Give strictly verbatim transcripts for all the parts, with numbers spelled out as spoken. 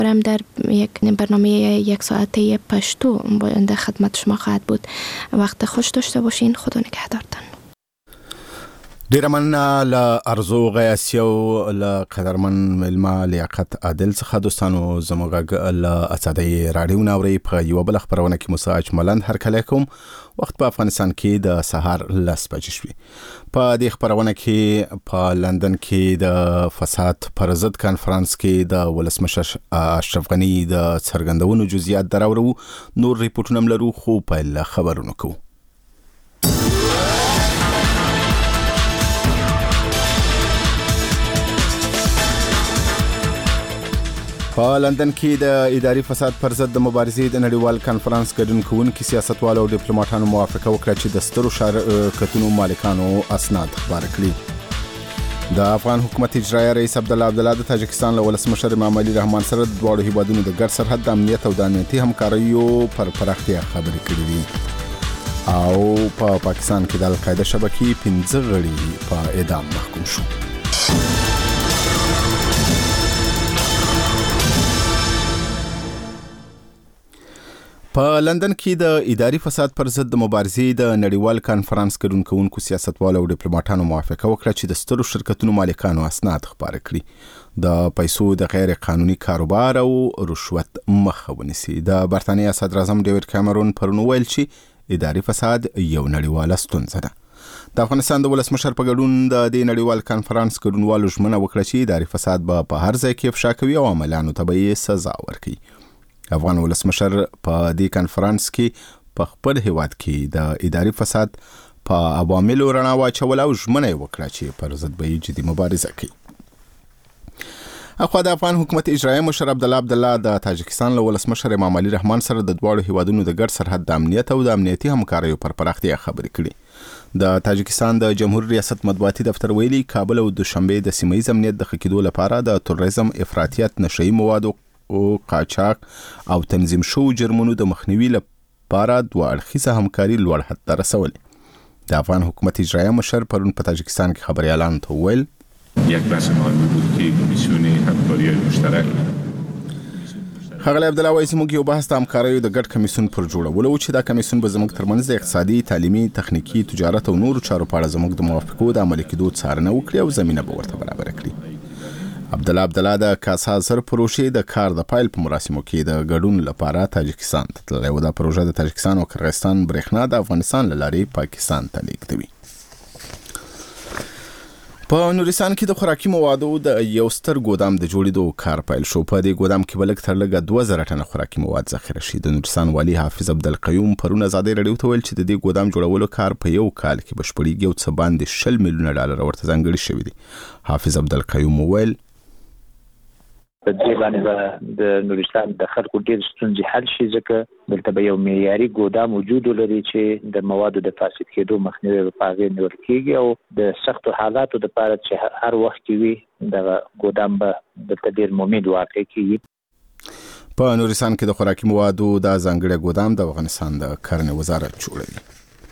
برم در یک برنامه یک ساعته پشتو در خدمت شما خواهد بود. وقت خوش داشته باشین. خدا نگهدارتان. ډیره مننه له ارزو غیاسیو له قدرمن ملما لیاقت عادل څخه. دوستانو زموږ له اسادۍ رادیو ناوري په یو بل خبرونه کې مساج ملند هر کله کوم وخت په افغانستان کې د سهار لس بجې شوې. په دې خبرونه کې په لندن کې د فساد پر ضد کانفرنس کې د ولسمشر اشرف غنی د څرګندونو جزئیات دراوړو. نور ریپورتونه لرو خو په خبرونو کوو. په لندن کې د اداري فساد پر ضد د مبارزې د نړیوال کانفرنس ګډون کوونکي سیاستوالو او ډیپلوماټانو موافقه وکړه چې د سترو شرکتونو مالکانو اسناد خبر کړي. د افغان حکومت اجرایي رئیس عبدالله عبدالله د تاجکستان له ولسمشر امام علي رحمان سره د دواړو هیوادونو د ګډ سرحد د امنیت او د امنیتي همکاریو پر پراختیا خبرې کړې دي. او په پا پاکستان کې د القاعده شبکې پنځه غړي په اعدام محکوم شو. په لندن کې د اداري فساد پر ضد د مبارزې د نړیوال کانفرنس ګډون کوونکو سیاستوالو او ډیپلوماټانو موافقه وکړه چې د سترو شرکتونو مالکانو اسناد خبر کړي. د پیسو د غیر قانوني کاروبار او رشوت مخه ونیسي. د برتانیې صدر اعظم ډیوډ کامرون پرون ویل چې اداري فساد یو نړیواله ستونزه ده. د افغانستان د ولسمشر په ګډون د دې نړیوال کانفرنس ګډونوالو ژمنه وکړه چې اداري فساد به په هر ځای کې افشا کوي او عملیانو ته به یې سزا ورکړي. افغان ولسمشر په دې کانفرنس کې په خپل هیواد کې د اداري فساد په عواملو رڼا واچول او ژمنه وکړه چې پر ضد به یې جدي مبارزه کوي. اخوا د افغان حکومت اجرایي مشر عبدالله عبدالله د تاجکستان له ولسمشر امام علي رحمان سره د دواړو هیوادونو د ګډ سرحد د امنیت او د امنیتي همکاریو پر پراختیا خبرې کړي. د تاجکستان د جمهوریت ریاست مطبوعاتي دفتر ویلي کابل او دوشنبه د سیمه‌ییز امنیت د ښه کېدو لپاره د تروریزم، افراطیت، نشهیي موادو او قاچاق او تنظیم شو جرمونو د مخنیوي لپاره دوه اړخیزه همکاري لوړ حد ته رسولې. د افغان حکومت اجرایي مشر پرون په تاجکستان کې خبريالانو ته وویل یک بحث مهمی بود که کمیسیون همکاری مشترک ښاغلی عبدالله وایي زموږ یو بحث د همکاریو د ګډ کمیسیون پر جوړولو و چې دا کمیسیون به زموږ ترمنځ د اقتصادي، تعلیمي، تخنیکي، تجارت او نورو چارو په اړه زموږ د موافقو د عملي کېدو څارنه وکړي او زمینه به ورته برابره کړي. عبدالله عبدالله د کاسا زر پروژې د کار د پایل په مراسمو کې د ګډون لپاره تاجکستان ته تللی و. دا پروژه د تاجکستان او قرغیزستان برېښنا د افغانستان له لارې پاکستان ته لیږدوي. په نورستان کې د خوراکي موادو د یو ستر ګودام د جوړېدو کار پیل شو. په دې ګودام کې به لږ تر لږه دوه زره ټنه خوراکي مواد ذخیره شي. د نورستان والي حافظ عبدالقیوم پرون ازادۍ راډیو ته ویل چې د دې ګودام جوړولو کار په یو کال کې بشپړېږي او څه باندې شل میلیونه ډالر ورته ځانګړي شوي دي. حافظ عبدالقیوم وویل په دې باندې د نورستان د خلکو ډېر ستونزې حل شي ځکه دلته به یو معیاري ګودام وجود ولري چې د موادو د فاسد کېدو مخنیوی په هغې نیول کېږي او د سختو حالاتو دپاره چې هر وخت کې وي دغه ګودام به دلته ډېر ممید واقع کېږي. په نورستان کې د خوراکي موادو دا ځانګړی ګودام د افغانستان د کرنې وزارت جوړوي.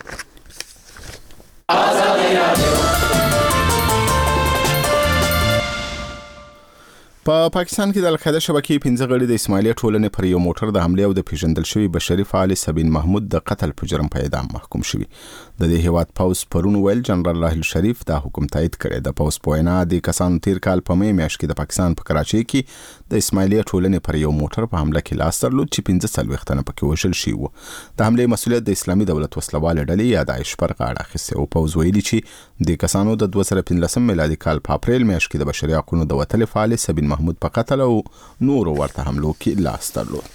په پاکستان کې د القاعده شبکې پنځه غړي د اسماعیلیه ټولنې پر یو موټر د حملې او د پیژندل شوي بشري فعال سبین محمود د قتل په جرم په اعدام محکوم شوي. د دې هیواد پوځ پرون ویل جنرال راحیل شریف دا حکم تایید کړی. د پوځ په وینا د کسانو تیر کال په مې میاشت کې د پاکستان په کراچۍ کې د اسماعیلیه ټولنې پر یو موټر په حمله کې لاس درلود چې پنځه څلوېښت تنه پکې وژل شوي وو. د حملې مسؤلیت د اسلامي دولت وسلوالې ډلې یا داعش پر غاړه اخیستی او پوځ ویلي چې د کسانو د دوه زره پنځلسم میلادي کال په اپریل میاشت کې د بشري حقونو د وتلې فعال سبین محمود په قتل او نورو ورته حملو کې لاس درلود.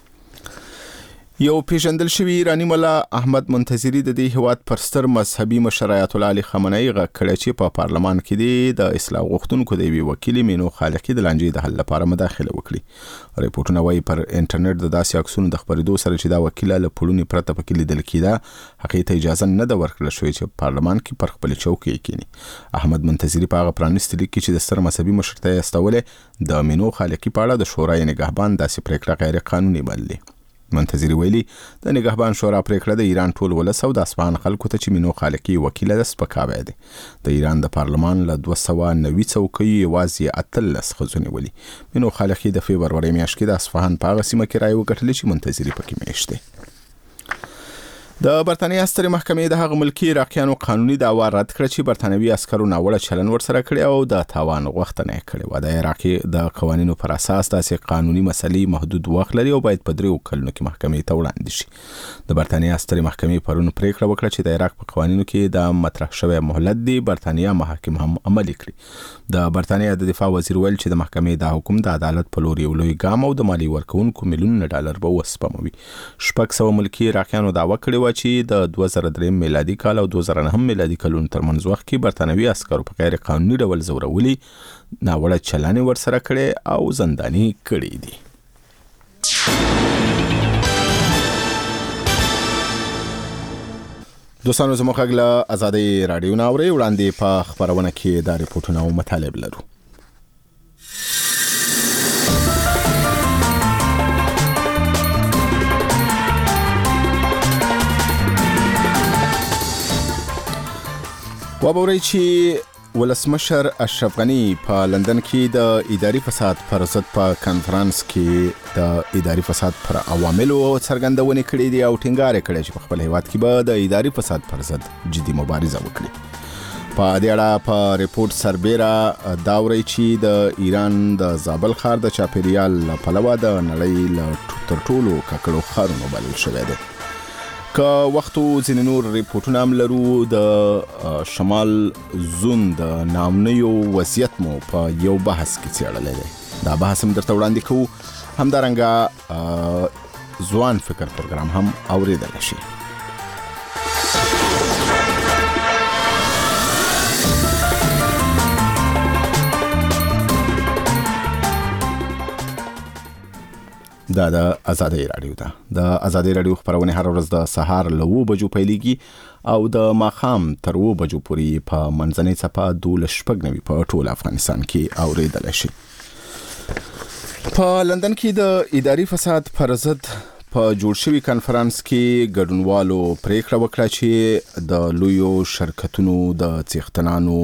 یو پیژندل شوی ایرانی ملا احمد منتظری د دې هیواد پر ستر مذهبي مشر آیت الله علي خامنه‌ای غږ کړی چې په پارلمان کې د اصلاح غوښتونکو د یوې وکیلې مینو خالقي د لانجې د حل لپاره مداخله وکړي. ریپورټونه وایي پر انټرنیټ د داسې عکسونو د خپرېدو سره چې دا وکیله له پړونې پرته پکې لیدل کېده هغې ته اجازه نه ده ورکړل شوې چې پارلمان کې پر خپلې چوکۍ کېني. احمد منتظری په هغه پرانیستي لیک کې چې د ستر مذهبي مشر ته یې استولی د مینو خالقي په اړه د شورای نګهبان داسې پرېکړه غیر قانوني بللې. منتظری ویلي د نگهبان شورا پریکړه د ایران ټول ولس او د اصفهان خلکو ته چې مینو خالقي وکیل د سپکاوی دی. د ایران د پارلمان له دوه سوه نوي څوکیو یوازې اتلس ښځو نیولي. مینو خالقي د فبرورۍ میاشت کې د اصفهان په هغه سیمه کې رایه وګټلې چې منتظري پکې میشت دی. د برتانیې سترې محکمې د هغه ملکي عراقیانو قانوني دعوا رد کړه چې برتانوي عسکرو ناوړه چلن ورسره کړی او د تاوان غوښتنه یې کړې وه. د عراق د قوانینو پر اساس داسې قانوني مسلې محدود وخت لري او باید په دریو کلونو کې محکمې ته وړاندې شي. د برتانیې سترې محکمې پرون پریکړه وکړه چې د عراق په قوانینو کې د مطرح شوی مهلت دی برتانیې محاکم هم عملي کړي. د برتانیې د دفاع وزیر ویل چې د محکمې د حکم د عدالت په لور یو لوی ګام او د مالی ورکوونکو میلیونونه ډالر به وسپموي. شپږ سوه ملکي عراقیانو دعوه کړې وه چې د دوه زره درې میلادي کال او دوه زره نهم میلادي کلونو ترمنځ وخت کې برتانوي عسکرو په غیر قانوني ډول ځورولي، ناوړه چلن ورسره کړي او زنداني کړي دي. دوستانو زموږ غږ له آزادۍ راډیو نه اورئ. وړاندې په خپرونه کې دا ریپورټونه او مطالب لرو. وبورئ چې ولسمشر اشرف غنی په لندن کې د اداري فساد پر ضد په کانفرنس کې د اداري فساد پر عواملو څرګندونې کړې دي او ټینګار یې کړی چې په خپل هیواد کې به د اداري فساد پر ضد جدي مبارزه وکړي. په دې اړه په ریپورت سربیره دا اورئ چې د ایران د زابل ښار د چاپیریال له پلوه د نړۍ له تر ټولو ککړو ښارونو بلل شوی دی. که وختو ځینې نور ریپورټونه هم لرو. د شمال زون د ناامنیو وضعیت مو په یو بحث کې څېړلی دی. دا بحث هم درته وړاندې کوو. همدارنګه ځوان فکر پروګرام هم اورېدلی شي. دا د آزادۍ راډیو ده. د آزادۍ راډیو خبرونه هر ورځ د سهار له اوه بجو پیلېږي او د ماښام تر اوه بجو پورې په منځنۍ څپه دولس شپږ نوي په ټول افغانستان کې اورېدلی شي. په لندن کې د اداري فساد پر ضد په جوړ شوي کانفرنس کې ګډونوالو پریکړه وکړه چې د لویو شرکتونو د څښتنانو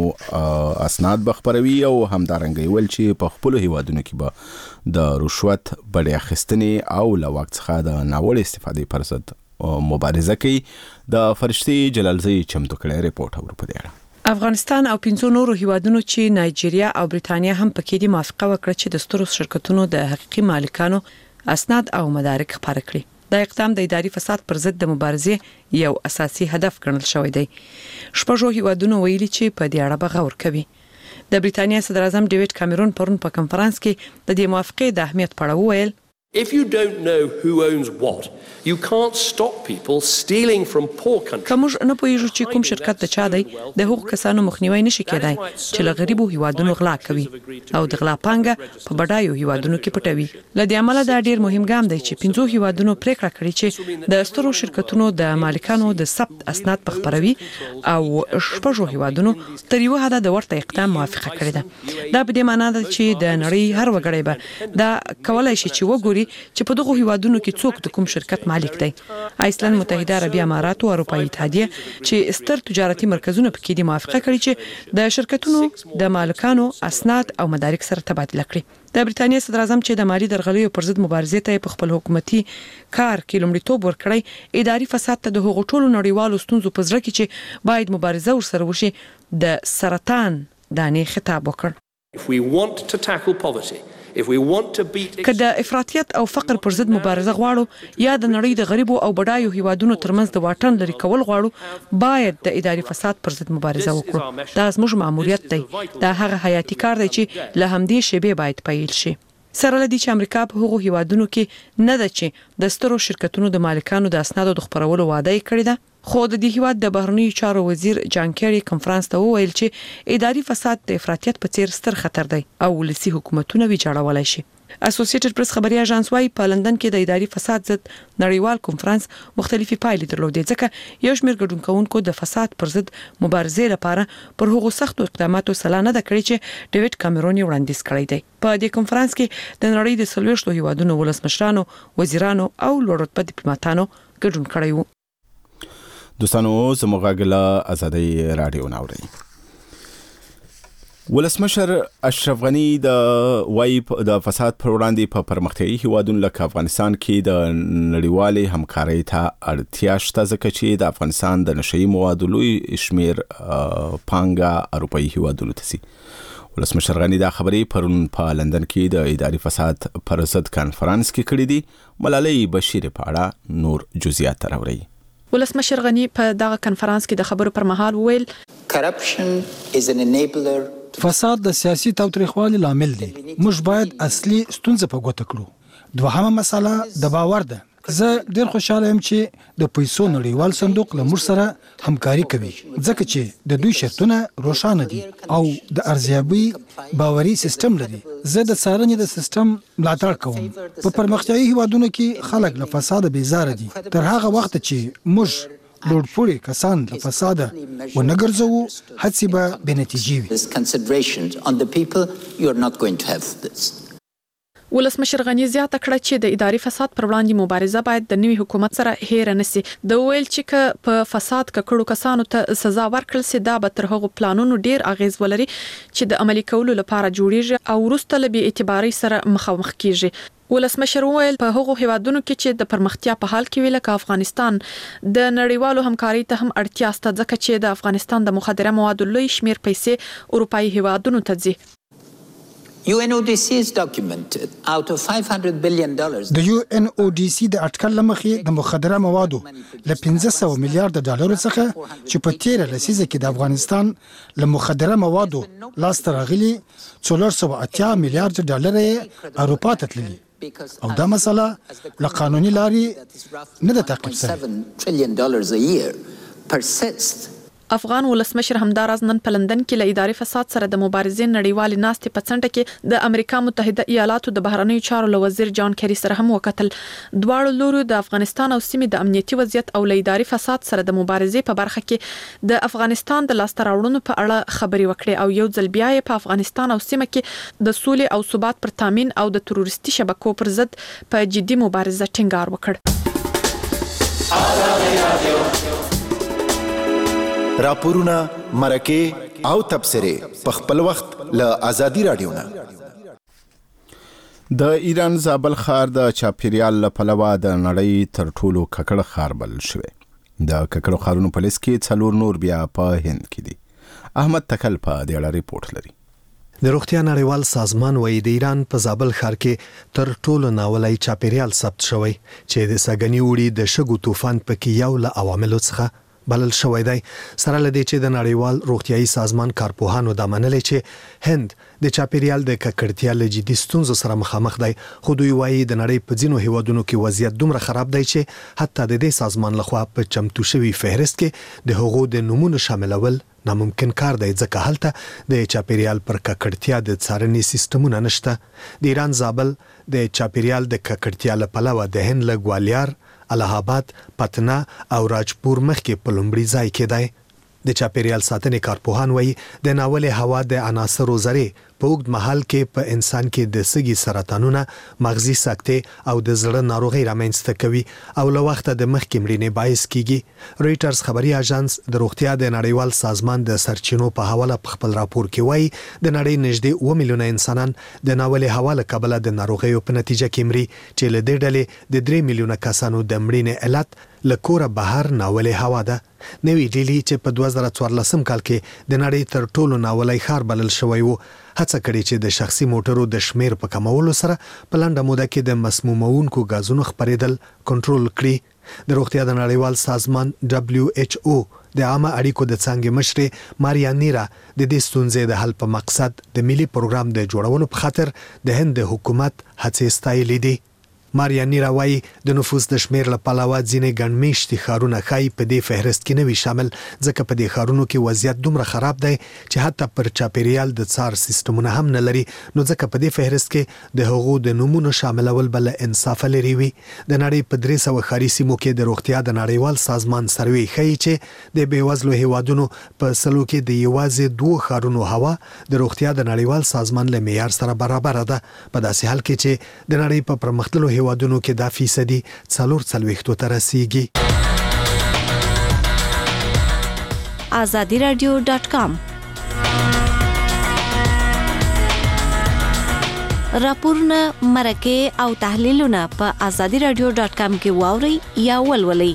اسناد به خپروي او همدارنګه ویل چې په خپلو هیوادونو کې به د رشوت بډې اخیستنې او له واک څخه د ناوړه استفادې پر ضد مبارزه کوي. د فرشتي جلالزی چمتو کړی ریپورت اورو په دې اړه. افغانستان او پنځو نورو هیوادونو چې نایجیریا او بریتانیا هم پکې دي موافقه وکړه چې د سترو شرکتونو د حقيقي مالکانو اسناد او مدارک خپاره کړي. دا اقدام د اداري فساد پر ضد د مبارزې یو اساسي هدف ګڼل شوی دی. شپږو هیوادونو ویلي چې په دې اړه به غور کوي. د بریتانیا صدر اعظم ډیوډ کامرون پرون په کانفرنس کې د دې موافقې د اهمیت په اړه وویل. If you don't know who owns what, you can't stop people stealing from poor countries. کومش نه پوهیږي چې کوم شرکت د چا دی، د هغو کسانو مخنیوي نشي کېدای چې له غریبو هیوادونو غلا کوي او د غلا پانګه په بډایو هیوادونو کې پټوي. له دې عمله دا ډیر مهم ګام دی چې پنځو هیوادونو پریکړه کړې چې د سترو شرکتونو د مالکانو د ثبت اسناد په خپروي او شپږو هیوادونو تر یو حده د ورته اقدام موافقه کړې ده. دا په دې معنی ده چې د نړۍ هر وګړی به دا کولای شي چې وګوري چې په دغه هیوادونو کې څوک د کوم شرکت مالک دی. ایسلند، متحده عربي امارات او اروپאי اتحادیه چې ستر تجارتي مرکزونه پکې دي موافقه کړې چې د شرکتونو د مالکانو اسناد او مدارک سره تبادله کړي. د بریتانیا صدر اعظم چې د مالی درغلیو پر ضد مبارزې ته په خپل حکومتي کار کې لومړیتوب ورکړی، اداري فساد ته د هغو ټولو نړیوالو ستونزو په زړه کې چې باید مبارزه ورسره وشي د سرطان دانې خطاب وکړ. If we want to tackle poverty, if we want to beat که د افراطیت او فقر پر ضد مبارزه غواړو یا د نړۍ د غریبو او بډایو هیوادونو ترمنځ د واټن لري کول غواړو، باید د اداري فساد پر ضد مبارزه وکړو. دا زموږ ماموریت دی. دا هغه حیاتي کار دی چې له همدې شیبې باید پیل شي. سره لدی چې امریکا په هغو هیوادونو کې نه ده چې د سترو شرکتونو د مالکانو د اسنادو د خپرولو وعده یې کړې ده، خو د دې هیواد د بهرنیو چارو وزیر جان کیری کانفرنس ته وویل چې اداري فساد د افراطیت په څیر ستر خطر دی او ولسي حکومتونه ویجاړولای شي. اسوسییټډ پریس خبري اژانس وايي په لندن کې د اداري فساد ضد نړیوال کنفرانس مختلفي پایلې درلودې ځکه یو شمېر ګډونکونکو د فساد پر ضد مبارزې لپاره پر هغو سختو اقداماتو سلا نه ده کړې چې ډیوډ کامرون وړاندیز کړی دی. په دې کنفرانس کې د نړۍ د څلوېښتو هیوادونو ولسمشرانو، وزیرانو او لوړ رتبه ډیپلوماټانو ګډون کړی و. دوستانو زموږ غلا ازادي رادیو ناوړي. ولسمشر اشرف غنی د وای د فساد پر وړاندې په پرمختیايي هیوادونو لکه افغانستان کې د نړیوالې همکارۍ ته اړتیا شته ځکه چې د افغانستان د نشئی موادو لوی شمیر پانګه اروپایي هیوادونو ته سي. ولسمشر غنی دا خبرې پرون په لندن کې د اداري فساد پر ضد کانفرنس کې کړې دي. ملالۍ بشیر په اړه نور جزئیات راوړي. ولسمشر غنی په دغه کانفرنس کې د خبرو پر مهال ویل corruption is an enabler. فساد د سیاسي تاوتریخوالي لامل دی. موږ باید اصلي ستونزه په ګوته کړو. دوهمه مسله د باور ده. زه ډیر خوشاله یم چې د پیسو نړیوال صندوق له موږ سره همکاري کوي ځکه چې د دوی شرطونه روښانه دي او د ارزیابي باوري سیستم لري. زه د څارنې د سیستم ملاتړ کوم. په پرمختیايي هیوادونو کې خلک له فساد بیزاره دي. تر هغه وخت چې موږ لوړپوړي کسان له فساده و نه ګرځوو هڅې به بې نتیجې وي. ولسمشر غنی زیاته کړه چې د اداري فساد پر وړاندې مبارزه باید د نوي حکومت سره هیر نه سي. د ویل چې په فساد ککړو کسانو ته سزا ورکړل سي دا به تر هغو پلانونو ډیر اغیز ولري چې د عملي کولو لپاره جوړیږي او وروسته له بې اعتبارۍ سره مخامخ کیږي. ولسمشر ویل په هغو هیوادونو کې چې د پرمختیا په حال کې ویل ک افغانستان د نړیوالو همکارۍ ته هم اړتیا شته ځکه چې د افغانستان د مخدره موادو لوی شمیر پیسې اروپایي هیوادونو ته ځي. U N O D C is documented out of five hundred billion dollars. د یو ان او ډي سي د اټکل لمخې د مخدره موادو ل پنځه سوه میلیارډ ډالر څخه چې په تیر لسیزه کې د افغانستان ل مخدره موادو لاس ته راغلي څلور سوه اتیا میلیارډ ډالر یې اروپا ته تللي او دا مسله له قانوني لارې نه ده تعقیب شوې. افغان ولسمشر همداراز نن په لندن کې له اداري فساد سره د مبارزې نړیوالې ناستې په څنډه کې د امریکا متحده ایالاتو د بهرنیو چارو له وزیر جان کیری سره هم وکتل. دواړو لورو د افغانستان او سیمې د امنیتي وضعیت او له اداري فساد سره د مبارزې په برخه کې د افغانستان د لاسته راوړنو په اړه خبرې وکړې او یو ځل بیا په افغانستان او سیمه کې د سولې او ثبات پر تامین او د تروریستي شبکو پر ضد په جدي مبارزه ټینګار وکړ. راپورونه، مرکه او تبصره په خپل وخت له ازادي رادیو نه. د ایران زابل ښار د چاپیریال له پلوه د نړۍ تر ټولو ککړ ښار بلل شوی. د ککړو ښارونو په لیست کې څلور نور بیا په هند کې دي. احمد تکل په دې اړه ریپورت لري. د روغتیا نړیوال سازمان وايي د ایران په زابل ښار کې تر ټولو ناولی چاپیریال ثبت شوی چې د سګنی وړي د شګو طوفان پکې یو له عواملو څخه بلل شوی دی. سره لدی چې د نړیوال روغتیايي سازمان کارپوهانو دا منلې چې هند د چاپیریال د ککړتیا له جدي ستونزو سره مخامخ دی. خو دوی وايي د نړۍ په ځینو هیوادونو کې وضعیت دومره خراب دی چې حتی د دې سازمان لخوا په چمتو شوی فهرست کې د هغو د نمونو شاملول ناممکن کار دی ځکه هلته د چاپیریال پر ککړتیا د څارنې سیستمونه نشته. د ایران زابل د چاپیریال د ککړتیا له پلوه د هند له ګوالیار، الہ آباد، پتنا او راجپور مخکې په لومړي ځای کې دی. د چاپیریال ساتنې کارپوهان وایي د ناولې هوا د عناصرو ذرې په اوږد مهال کې په انسان کې د سږي سرطانونه، مغزي سکتې او د زړه ناروغۍ رامنځته کوي او له وخته د مخکې مړینې باعث کیږي. رویټرز خبري اژانس د روغتیا د نړیوال سازمان د سرچینو په حواله په خپل راپور کې وایي د نړۍ نږدې اوه میلیونه انسانان د ناولې هوا له کبله د ناروغیو په نتیجه کې مري چې له دې ډلې د درې میلیونه کسانو د مړینې علت له کوره بهر ناولې هوا ده. نوی ډیلی چې په دوه زره څوارلسم کال کې د نړۍ تر ټولو ناولی ښار بلل شوی وو هڅه کړې چې د شخصي موټرو د شمیر په کمولو سره په لنډه موده کې د مسمومونکو غازونو خپرېدل کنټرول کړي. د روغتیا د نړیوال سازمان دبليو ایچ او د عامه اړیکو د څانګې مشرې ماریا نیرا د دې ستونزې د حل په مقصد د ملي پروګرام د جوړولو په خاطر د هند حکومت هڅې ستایلې دي. ماریانی راوي د نفوس د شمیر له پلوه ځینې ګڼمېشتي ښارونه ښایي په دې فهرست کې نه وي شامل، ځکه په دې ښارونو کې وضعیت دومره خراب دی چې حتی پر چاپیریال د څار سیستمونه هم نه لري، نو ځکه په دې فهرست کې د هغو د نومونو شاملول بل انصاف لري وي. د نړۍ په درې سوه ښاري سیمو کې د روغتیا د نړیوال سازمان سروې ښیي چې د بېوزلو هیوادونو په سلو کې د یوازې دوه ښارونو هوا د روغتیا د نړیوال سازمان له معیار سره برابر ده، په داسې حال کې چې د نړۍ په پرمختللو هیوادونو کې دا فیصدي څلور څلوېښتو ته رسیږي. آزادي رادیو ډاټ کام راپورونه، مرکې او تحلیلونه په آزادي رادیو ډاټ کام کې واورئ یا ولولئ.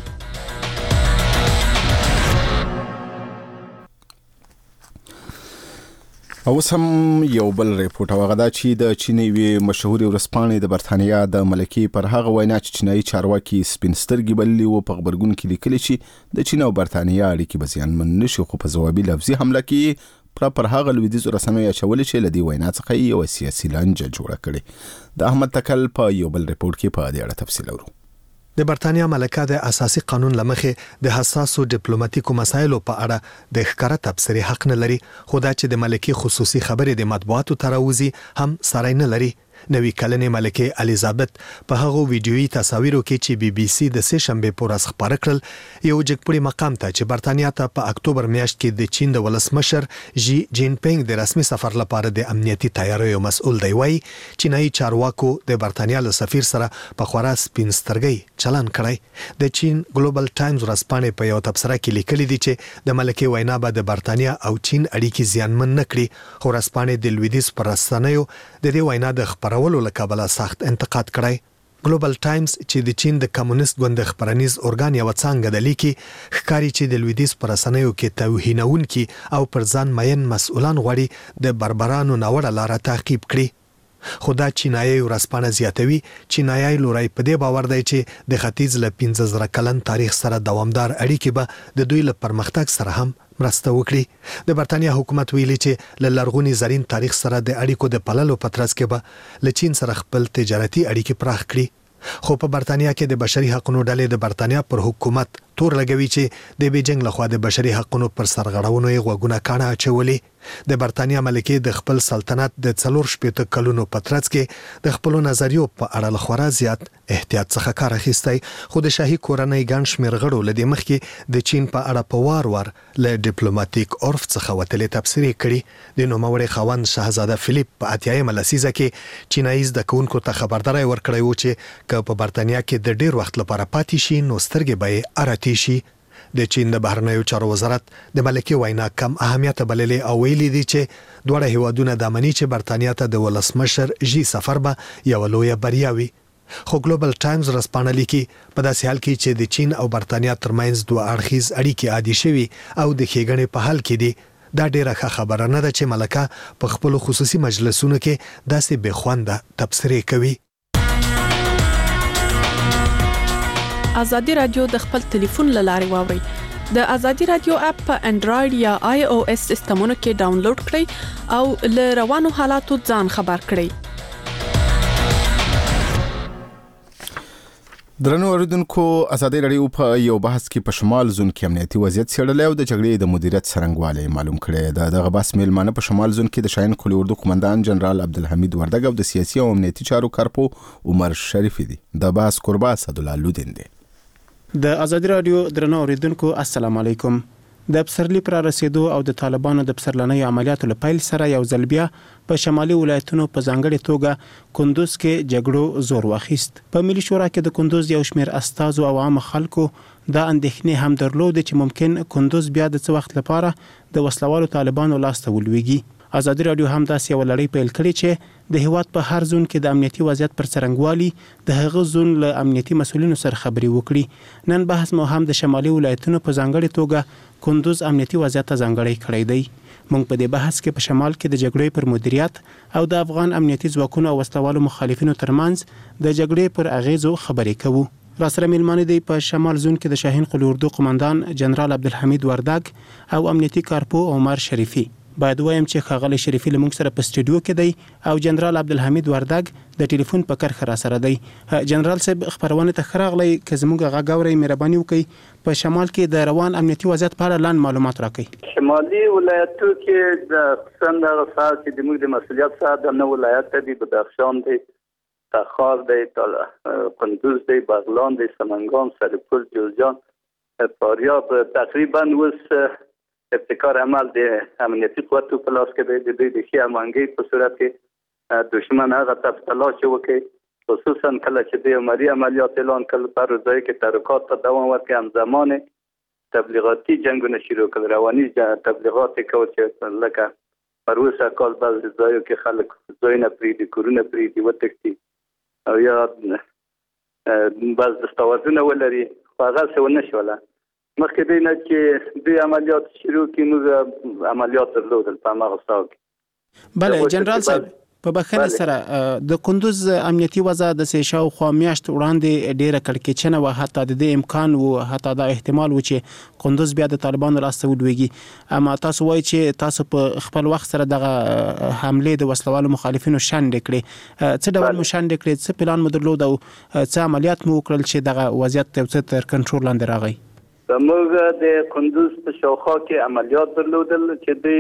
او سم یو بل ریپورت هغه دا چې د چین وی مشهوري ورځپاڼې د برتانیا د ملکې پر هغه وینا چې چینایي چارواکي سپین سترګې بللي و په خبرګون کې لیکلي چې د چین او برتانیا اړیکې به زیانمن نشي، خو په ځوابي لفظي حمله کې پر پر هغه لویدیځو رسنیو اچولې چې له دې وینا څخه یو سیاسي لانجه جوړه کړې. د احمد تکل په یو بل ریپورت کې په دې اړه تفصیل اورو. د برتانیا ملکه د اساسي قانون لمخې د حساسو ډیپلوماټیکو مسایلو په اړه د ښکاره تبصرې حق نه لري، خو دا چې د ملکې خصوصي خبرې د مطبوعاتو ته راوځي هم ساری نه لري. نوی کلنې ملکه الیزابت په هغه ویډیويي تصاویرو کې چې بي بي سي د سه شنبه په ورځ خبر کړل یو جګپړي مقام ته چې برتانیا ته په اکتوبر میاشت کې د چین د ولسمشر جی جین پینګ د رسمي سفر لپاره د امنیتي تیاریو مسؤل دی وایي چینایي چارواکو د برتانیا له سفیر سره په خورا سپین سترګۍ چلن کړی. د چین ګلوبل ټایمز ورځپاڼې په یو تبصره کې لیکلي دي چې د ملکې وینا به د برتانیا او چین اړیکې زیانمن نه کړي، خو ورځپاڼې د لویدیځ پر رسنیو د دې وینا د خبرولو له کبله سخت انتقاد کړی. ګلوبل ټایمز چې د چین د کمونیست ګوند خبرنیز ارګان یو څنګه د لیکي ښکاری چې د لویدیځ پر رسنیو کې توهینونکي او پر ځان مین مسؤلان غواړي د بربرانو ناوړه لاره تعقیب کړي. خو دا چینایي ورځپاڼه زیاتوي چینایي لوري په دې باور دی چې د ختیځ له پنځه زره کلن تاریخ سره دوامدار اړیکې به د دوی له پرمختګ سره هم مرسته وکړي. د برتانیا حکومت ویلي چې له لرغوني زرین تاریخ سره د اړیکو د پللو په ترڅ کې به له چین سره خپل تجارتي اړیکې پراخ کړي. خو په برتانیا کې د بشري حقوقو ډلې د برتانیا پر حکومت تور لګوي چې د بیجینګ لخوا د بشري حقوقو پر سرغړونو یې غوږونه کاڼه اچولي. د برتانیا ملکې د خپل سلطنت د څلور شپېته کلونو په ترڅ کې د خپل نظریو په اړه خورا زیات احتیاط څخه کار اخیستی، خو د شاهي کورنۍ ګڼ شمېر غړو له دې مخکې د چین په اړه په وار وار له ډیپلوماټیک عرف څخه وتلې تبصرې کړي. د نوموړي خاوند شاهزاده فلیپ په اتیایمه لسیزه کې چینایي زده کوونکو ته خبرداری ورکړی و چې که په برتانیا کې د ډیر وخت لپاره پاتې شي نو سترګې به یې اراتې شي. د چین د بهرنیو چارو وزارت د ملکې وینا کم اهمیت بللې او ویلي دي چې دوه هیوادونه د منی چې برتانیا ته د ولسمشر جی سفر به یو لوی بریا وي. خو ګلوبل ټایمز ورځپاڼه لیکي په داسې حال کې چې د چین او برتانیا ترمنځ دوه اړخیز اړیکې عادي شوي او د ښېګڼې په حال کې دي، دا ډیره ښه خبره نه ده چې ملکه په خپل خصوصي مجلسونو کې داسې بې خونده تبصرې کوي. آزادي رادیو د خپل ټلیفون له لارې واورئ. د آزادي رادیو اپ په انډراید یا آی او اس سیستمونو کې ډاونلوډ کړئ او له روانو حالاتو ځان خبر کړئ. درنو اوریدونکو، آزادي رادیو په یو بحث کې په شمال زون کې امنیتي وضعیت څېړلی او د جګړې د مدیریت څرنګوالی معلوم کړی. د دغه بحث میلمانه په شمال زون کې د شاهین قلي اردو قومندان جنرال عبدالحمید وردګ او د سیاسي او امنیتي چارو کارپو عمر شریفي دي. د بحث قربا اسدالله لودین دی. د آزادي رادیو درنو اوریدونکو السلام علیکم. د پسرلی پر رسیدو او د طالبانو د پسرلنۍ عملیاتو له پیل سره یو ځل بیا په شمالي ولایتونو په ځانګړې توګه کندوز کې جګړو زور واخیست. په ملي شورا کې د کندوز یو شمېر استازو او عام خلکو دا اندېښنې هم درلودې چې ممکن کندوز بیا د څه وخت لپاره د وسلوالو طالبانو لاس ته ولویږي. آزادي رادیو هم داسې یو لړۍ پیل کړې چې د هیواد په هر زون کې د امنیتي وضعیت پر څرنګوالي د هغه زون له امنیتي مسولینو سره خبرې وکړي. نن بحث مو هم د شمالي ولایتونو په ځانګړې توګه کندوز امنیتي وضعیت ته ځانګړی کړی دی. موږ په دې بحث کې په شمال کې د جګړې پر مدیریت او د افغان امنیتي ځواکونو او وسلوالو مخالفینو ترمنځ د جګړې پر اغیزو خبرې کوو. راسره میلمانه دی په شمال زون کې د شاهین قلي اردو قومندان جنرال عبدالحمید وردګ او امنیتي کارپو عمر شریفي. باید وایم چې ښاغلی شریفي له موږ سره په سټوډیو کې دی او جنرال عبدالحمید وردګ د ټلیفون په کرښه را سره دی. جنرال صاحب خبرونه ته ښه راغلی، که زموږ غږ اورئ مهرباني وکړئ په شمال کې د روان امنیتي وضعیت په اړه لاندې معلومات راکړئ. شمالي ولایتو کې د خصوصا دغه ساحه چې د موږ د مسؤلیت ساحه د نه ولایت دی، بدخشان دی، تخار دی، کندوز دی، بغلان دی، سمنگان، سرپل، جوزجان، فاریاب. تقریبا اوس ابتکار عمل د امنیتي قوتو په لاس کې دی. د دوی د ښې هماهنګۍ په صورت کې دشمن هغه ته تلاش وکړي، خصوصا کله چې د عمري عملیات اعلان کړل په ځای کې تحرکات ته دوام ورکړي، همزمان تبلیغاتي جنگونه شروع کړل، رواني تبلیغات کول چې لکه پر اوسه کال بعض ځایو کې خلک ځایونه پرېږدي، کورونه پرېږدي، وتښتي او یا بعض دستاوردونه ولري، خو هغه څه ونه شوله. مخکې دی نه چې دوی عملیات شروع کړي موږ عملیات درلودل په هماغه ساحه کې. بله جنرال صاحب په بخښنې سره د کندوز امنیتي وضع د سې شاوخوا میاشت وړاندې ډېره کړکېچنه وه، حتی د دې امکان و، حتی دا احتمال و چې کندوز بیا د طالبانو لاسته ولویږي. اما تاسو وایي چې تاسو په خپل وخت سره دغه حملې د وسلوالو مخالفینو شنډې کړې. څه ډول مو شنډې کړې؟ څه پلان مو درلود او څه عملیات مو وکړل چې دغه وضعیت یو څه تر کنټرول لاندې راغی؟ موږ د کندوز په شاوخوا کې عملیات درلودل چې دوی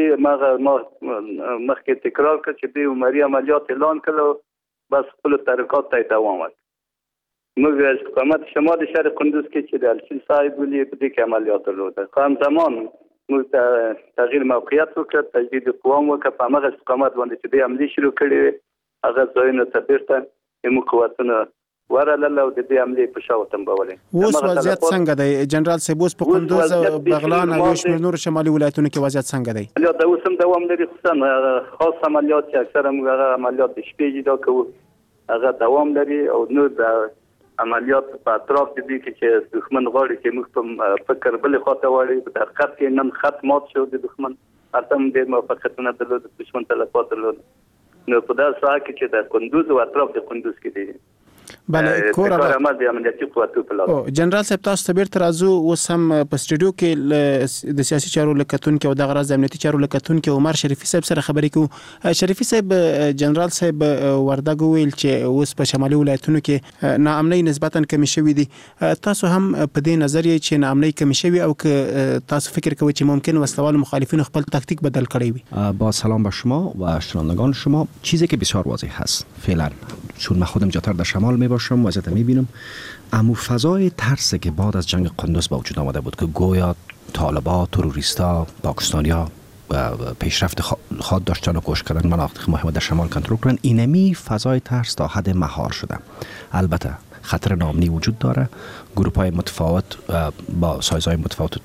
مخکې تکرار کړ چې دوی عمري عملیات اعلان کړل، بس خپلو تحرکاتو ته یې دوام ورکړ. موږ استقامت شمال شهر کندوز کې چې د الشین صاحب ولي په دې کې عملیات درلودل، خو همزمان موږ تغییر موقعیت وکړ، تجدید قوام وکړ په همغه استقامت باندې چې دوی حملې شروع کړې، هغه ځایونو ته بیرته زموږ قوتونه ورلل او د دې عملې په شاو تنبولې. اوس وضعیت څنګه دی جنرال صاحب؟ اوس په کندوز او بغلان او شمېر نور شمالي ولایتونو کې وضعیت څنګه دی؟ عملیات د اوس هم دوام لري، خصوصا خاص عملیات چې اکثره موږ هغه عملیات د شپې اجرا کوو هغه دوام لري، او نور د عملیات په اطراف د دې کې چې دښمن غواړي چې موږ په فکر بلې خواته واړوي. په حقیقت کې نن خط مات شو د دښمن، هلته هم ډېر موفقیتونه درلود، دښمن تلفات درلود. نو په داسې ساحه کې چې د کندوز او اطراف د کندوز کې دی بله کور عمل د امنیتي قوتو په لاس. جنرال صاحب تاسو ته بیرته راځو، اوس هم په سټوډیو کې د سیاسي چارو لکتونکي او دغه راز د امنیتي چارو لکتونکي عمر شریفي صاحب سره خبرې کوو. شریفي صاحب، جنرال صاحب وردګ ویل چې اوس په شمالي ولایتونو کې ناامنۍ نسبتا کمې شوې دي، تاسو هم په دې نظر یې چې ناامنۍ کمې شوې او که تاسو فکر کوئ چې ممکن وسلوال مخالفین خپل تاکتیک بدل کړی وي؟ با سلام به شما و شنوندگان شما. چیزی که بسیار واضح هست فعلا، چون من خودم جاتر در شمال می باشم وضعیت میبینم، اما فضای ترسی که بعد از جنگ قندوز به وجود آمده بود که گویا طالبان، تروریستا، پاکستانیا پیشرفت خود داشتن و کوشش کردن مناطق مهم در شمال کنترل کنن، اینمی فضای ترس تا حد مهار شده. البته خطر ناامنی وجود داره، گروه های متفاوت با سایزهای متفاوت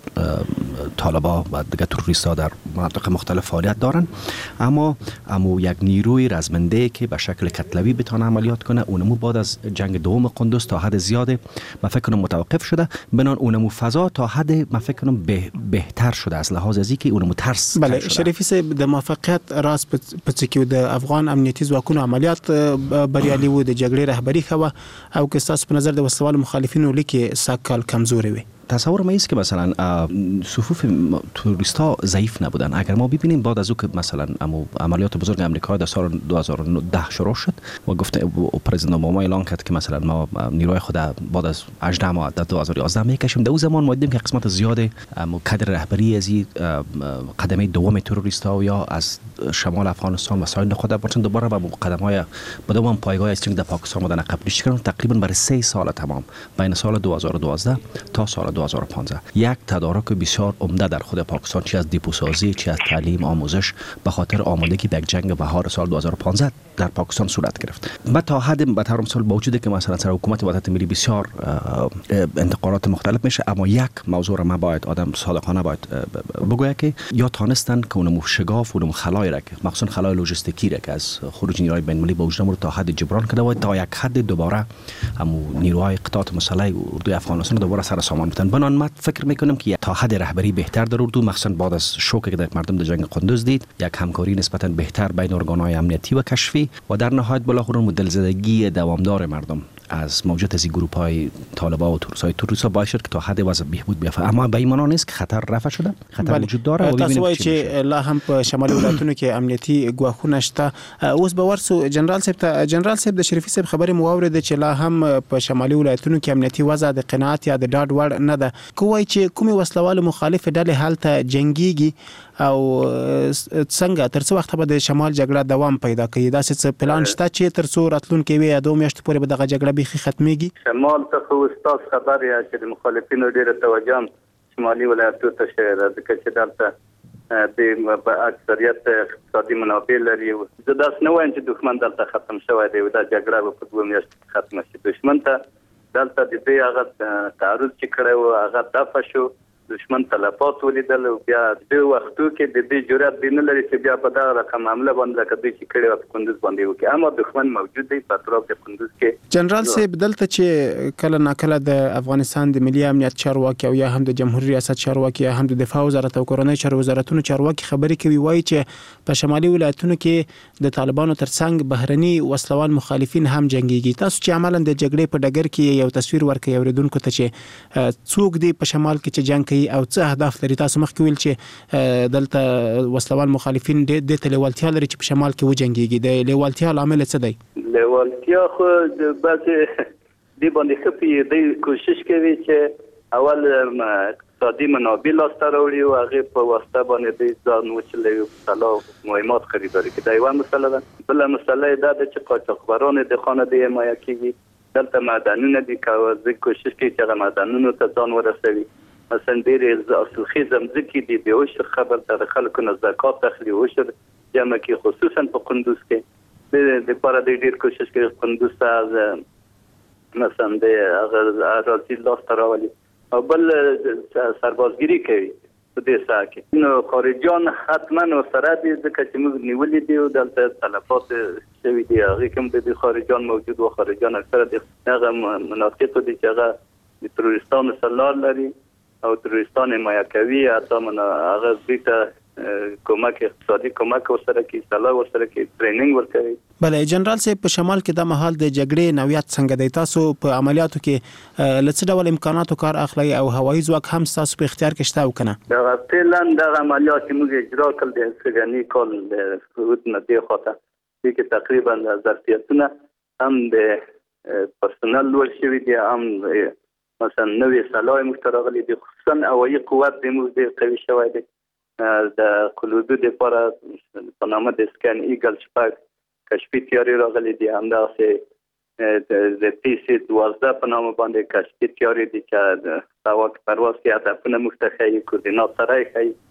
طالبان و دیگه تروریستا در مناطق مختلف فعالیت دارن، اما اما یک نیروی رزمنده که به شکل کتلوی بتونه عملیات کنه اونمو بعد از جنگ دوم قندوز تا حد زیاده من فکر کنم متوقف شده، بنان اونمو فضا تا حد من فکر کنم به بهتر شده از لحاظ ازی که اونمو ترس. بله شریفی صاحب، د موفقیت راز په چې د افغان امنیتي ځواکونو عملیات بریالي وو، د جګړې رهبری خو او که تاسو په نظر د وسوال مخالفینو لیکي ساکال کمزوری وي؟ تصور ما است که مثلا صفوف توریستا ضعیف نبودن. اگر ما ببینیم بعد از او که مثلا عملیات بزرگ آمریکا در سال دو هزار و ده شروع شد و گفته پرزیدنت اوباما اعلان کرد که مثلا ما نیروی خود بعد از هجده ماه در دو هزار و یازده میکشیم، در اون زمان ما دیدیم که قسمت زیاد کادر رهبری از قدمه دوم تروریستا یا از شمال افغانستان و ساحل خود باشن دوباره با قدم‌های به دوم پایگاه استرینگ در پاکستان مدن عقب کشی کردن. تقریبا برای سه سال تمام بین سال دو هزار و دوازده تا سال دو هزار و پانزده یک تدارک بسیار عمده در خود پاکستان، چه از دیپوسازی، چه از تعلیم، آموزش، به خاطر آمادگی به یک جنگ بهار سال دو هزار و پانزده در پاکستان صورت گرفت. بعد تا حد به طور مثال با وجود که مثلا سر حکومت وحدت ملی بسیار انتقادات مختلف میشه، اما یک موضوع را ما باید آدم صادقانه باید بگوید که یا تانستن که اونم شگاف اونم خلای را که مخصوصا خلای لوجستیکی را که از خروج نیروهای بین المللی به وجود آمد تا حد جبران کرده و تا یک حد دوباره همو نیروهای قطاعات مسلح اردوی افغانستان دوباره سر سامان بتن. بنان من فکر میکنم که تا حد رهبری بهتر در اردو، مخصوصا بعد از شوکی که در مردم در جنگ قندوز دید، یک همکاری نسبتا بهتر بین ارگانهای امنیتی و کشفی و در نهایت بالاخره دلزدگی دوامدار مردم از موجودیت از گروه های طالبان و تروریست‌های تروریست‌ها باعث شد که تا حد وضع بهبود بیافته، اما به این معنا نیست که خطر رفع شده، خطر بله. وجود داره. تاسو وایي چې لا هم په شمالي ولایتونو کې امنیتي ګواښونه شته. اوس به ورسو جنرال صاحب ته. جنرال صاحب د شریفي صاحب خبرې مو واورېدې چې لا هم په شمالي ولایتونو کې امنیتي وضع د قناعت یا د ډاډ وړ نه ده. کوی چې کومي وسلوال مخالف ډلې حالت جنگيږي او څنګه تر څو وخت به د شمال جګړه دوام پیدا کوي؟ دا څه پلان شته چې تر څو راتلونکي وي دوه میاشتې پورې به دغه جګړه به ختميږي؟ شمال ته خو استاد خبر یا چې د مخالفینو ډیره توجه شمالي ولایتونو ته شوی ده، ځکه چې دلته د اکثریت اقتصادي منابع لري. زه داسې نه وایم چې دښمن دلته ختم شوی دی، دا جګړه به په دوه میاشتو ختمه شي. دښمن ته دلته د دې هغه تعرض چې کړی و هغه دفع شو، دشمن تلفات ولیدل او بیا د وختو کې د دې جرأت دین لري چې بیا په دا رقم معاملې باندې کدي چې کړي په کندوز باندې وکي، اما دښمن موجود دی په اطراف د کندوز کې. جنرال صاحب دلته چې کله ناکله د افغانستان د ملي امنیت چارواکي او یا هم د جمهوریت ریاست چارواکي یا هم د دفاع وزارت او کورنۍ چارو وزارتونو چارواکي خبرې کوي، وایي چې په شمالي ولایتونو کې د طالبانو ترڅنګ بهرني وسلوال مخالفین هم جنگيږي. تاسو چې عملاً د جګړې په ډګر کې یو تصویر ورکړئ اوریدونکو ته چې څوک دی په شمال کې چې جنگ او څه اهداف لري؟ تاسو مخکې ویل چې دلته وسلوال مخالفین د تلوالتیا لري چې په شمال کې وجنګيږي. د لیوالتیا عامل څه دی؟ لیوالتیا خو د بعض دی باندې خپي د کوشش کوي چې اول اقتصادي منابع لاسته راوړي او هغه په واسطه باندې د ځان وچلې مثلا مهمات خریداري کوي. دا یو مسله ده. بل مسله دا ده چې قاچاقبران د خانه د حمایت کوي. دلته معدنونه دي که کوشش کوي چې هغه معدنونو ته ځان ورسوي. مثلا ډېر اصلخیز ځمکې دي د عشر خبر تر خلکو نه زکات اخلي، عشر جمع کې خصوصا په کندوز کې د لپاره د ډېر کوشش کوي کندوز ته مثلا د هغه راځي لاس راولي او بل سربازګيري کوي په دې ساحه کې. نو خارجيان حتما سره دي ځکه چې موږ نیولې دي او دلته تلفات شوي دي، هغه کوم د خارجيان موجود او خارجيان اکثره د هغه مناطق دي چې هغه د تروریستانو سلال لري او تروریستان حمایت کوي، حتی من هغه بیت کمک اقتصادي کمک ورسره کوي، سلاح ورسره کوي، ټریننګ ورکوي. بله جنرال صاحب په شمال کې د مهال د جګړې نوعیت څنګه دی؟ تاسو په عملیاتو کې له څه ډول امکاناتو کار اخلئ او هوایي ځواک هم تاسو په اختیار کې شته او کنه؟ دغه فعلا دغه عملیات چې موږ اجرا کړل د سګنی کال د حدود نه دی خاطر چې تقریبا ظرفیتونه هم د پرسونل لوړ شوي دي، هم مثلا نوې سلاح مشترغلي دي، خصوصا هوایي قوت د موږ ډېر قوي شوی دی. د قلودو لپاره په نامه د سکن ایګل شپږ کشفي تیاري راغلي دي، همداسې د پی سي دوازده په نامه باندې کشفي تیاري دي چې د هوا پرواز کې هدفونه موږ ته ښیي، کوردینات سره یې ښیي.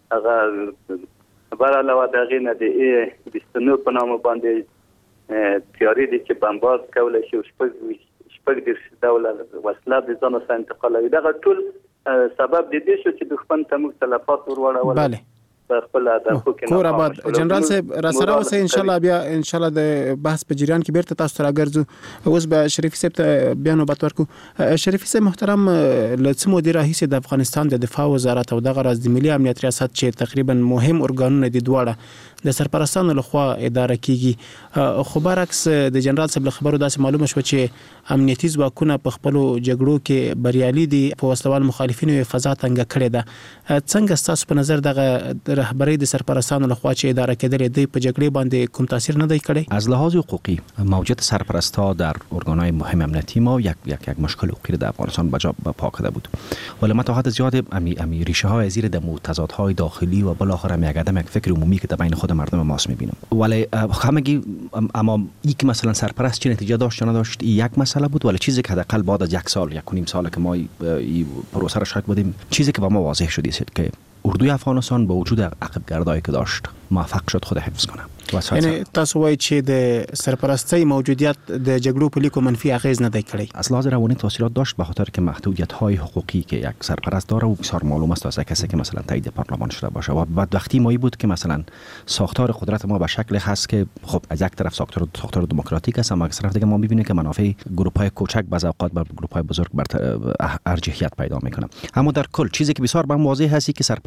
هغه بر علاوه د هغې نه د ای بیست و نه په نامه باندې تیاري دي چې بمبارد کولی شي او شپږ شپږ دېرش ډوله وسله د ځانه سره انتقالوي. دغه ټول سبب د دې شو چې دښمن ته موږ تلفات ور وړول. بله په خپل هدفو کې کور آباد. جنرال صاحب را سره اوسئ، ان شاء الله بیا ان شاء الله د بحث په جریان کې بیرته تاسو ته راګرځو. اوس به شریفي صاحب ته بیا نوبت ورکو. شریفي صاحب محترم، له څه مودې راهیسې د افغانستان د دفاع وزارت او دغه راز د ملي امنیت ریاست چې تقریبا مهم ارګانونه دي دواړه د سرپرستانو لخوا اداره کیږي، خو برعکس د جنرال صاحب له خبرو داسې معلومه شوه چې امنیتي ځواکونه په خپلو جګړو کې بریالي دي، په وسلوال مخالفینو فضا تنګه کړې ده. څنګه ستاسو په نظر دغه رهبری د سرپرستانو لخوا چې اداره کېدلې دی په جګړې باندې کوم تاثیر نه دی کړی؟ از لحاظ حقوقی موجودیت سرپرست‌ها در ارگان‌های مهم امنیتی ما یک یک یک مشکل حقوقی در افغانستان بجا پا کرده بود، ولی ما تا حد زیاد امی امی ریشه های زیر در تضادهای داخلی و بالاخره یک عدم یک فکر عمومی که در بین خود مردم ماست میبینم. ولی همگی اما یک مثلا سرپرست چه نتیجه داشت یا نداشت یک مسئله بود، ولی چیزی که حداقل بعد از یک سال یک و نیم سال که ما این پروسه را شاهد بودیم، چیزی که با ما واضح شد است که اردوی افغانستان با وجود عقب گردایی که داشت موفق شد خود حفظ کنه. یعنی تاسو وایي چې د سرپرستی موجودیت د جګړو په لیکو منفی اغیز نه دی کړی؟ از لحاظ روانی تاثیرات داشت، به خاطر که محدودیت های حقوقی که یک سرپرست داره و بسیار معلوم است واسه کسی که مثلا تایید پارلمان شده باشه. و بعد وقتی مایی بود که مثلا ساختار قدرت ما به شکل هست که خب از یک طرف ساختار ساختار دموکراتیک است، اما از طرف دیگه ما میبینیم که منافع گروه های کوچک بعضی اوقات بر گروه های بزرگ بر ارجحیت پیدا میکنه. اما در کل چیزی که بسیار به واضح هست که سرپرست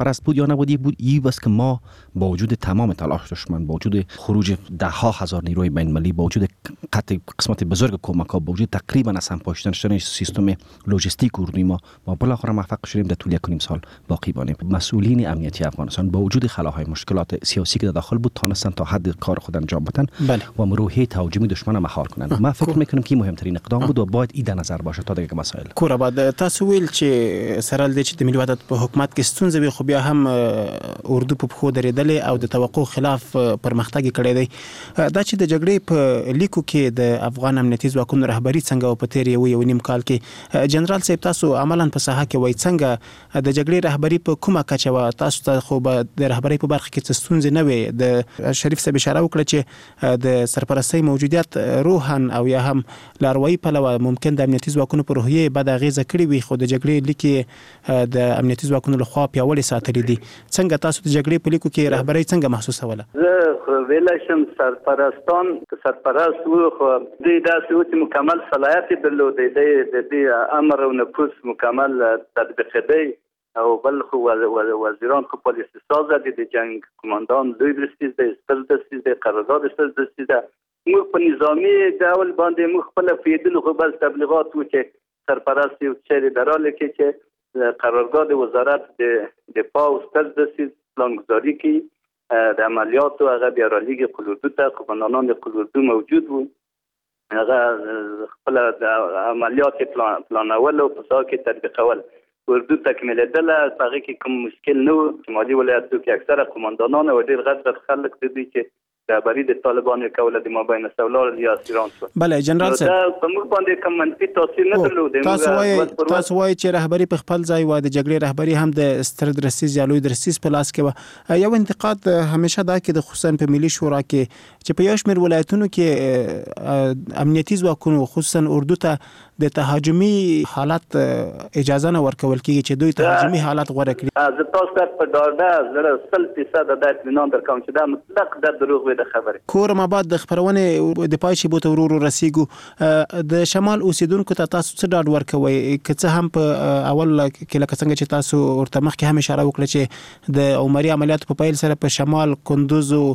است بود یا نبود بود این بس که ما با وجود تمام تلاش دشمن، با وجود خروج ده ها هزار نیروی بین المللی، با وجود قطع قسمت بزرگ کمک ها، با وجود تقریبا از هم پاشیدن شدن سیستم لوجستیک اردوی ما ما بالاخره موفق شدیم در طول یک و نیم سال باقی بانیم. مسئولین امنیتی افغانستان با وجود خلاهای مشکلات سیاسی که در داخل بود تونستن تا حد کار خود انجام بدن بله. و مروحیه تهاجمی دشمن مهار کنن. ما فکر میکنم که مهمترین اقدام بود و باید این در نظر باشه تا دیگه مسائل. کور آباد تاسو ویل چې سرال د چې د ملي وحدت په حکومت کې ستونزې وي خو بیا هم اردو په پخو درېدلې او د توقع خلاف پرمختګ کړی دی. دا چې د جګړې په لیکو کې د افغان امنیتي ځواکونو رهبری څنګه او په تیر یو یو نیم کال کې جنرال صاحب تاسو عملاً په ساحه کې وای څنګه د جګړې رهبری په کومه کچه و تاسو ته خو به د رهبری په برخه کې څه ستونزې نه وي. د شریف صاحب اشاره وکړه چې د سرپرستۍ موجودیت روحن او یا هم لاروي پلوه ممکن د امنیتي ځواکونو پر روحیه بد اغیزه کړې وي خو د جګړې لیکي د امنیتي ځواکونو لخوا پیاوړې ساتلې دي. څنګه تاسو د جګړې په لیکو کې رهبری څنګه محسوسوله؟ زه ویلای شم سرپرستان سرپرست وو خو دوی داسې و چې مکمل صلاحیت درلودې د دې امر او نفوذ مکمل تطبیقېدی او بل خو وزیران خو پالیسي ساز دي د جنگ کماندان دوی درستیز د ستر درستیز د قرارداد ستر درستیز ده. موږ په نظامی ډول باندې موږ خپل فیدل خو بس تبلیغات و چې سرپرست یو چیرې دراله کې چې قرارداد وزارت د دفاع او ستر درستیز پلانگذاری کې د عملیات او هغه بیا رالیږي قلوردو ته قماندانان د قلوردو موجود وو. هغه خپل د عملیات پلانول او په ساحه کې تطبیقول اردو تکمیلېدله. هغه کې کوم مشکل نه و. شمالي ولایتو کې اکثره قماندانان او ډېر غټ غټ خلک دي چې رهبری د طالبانو کوله د مابین سولار یا سیران شو. بله جنرال صاحب دا په موږ باندې کوم منفي تاثیر نه درلود. تاسو وایي تاسو وایي چې رهبری په خپل ځای و د جګړې رهبری هم د ستر درستیز یا لوی درستیز په لاس کې و. یو انتقاد همیشه دا کې د خصوصا په ملي شورا کې چې په یو شمېر ولایتونو کې امنیتي ځواکونو خصوصا اردو ته د تهاجمي حالت اجازه نه ورکول کیږي چې دوی تهاجمي حالت غوړه کړي. زه تاسو ته په ډاډه زره سل فیصد د اطمینان درکوم چې دا مطلق د دروغ وي د خبرې. کور ما بعد د خبرونه د پای شي بوته ورور رسیدو د شمال اوسیدونکو ته تاسو څه ډاډ ورکوي که څه هم په اول کې لکه څنګه چې تاسو ورته مخکې هم اشاره وکړه چې د عمري عملیاتو په پیل سره په شمال کندوز او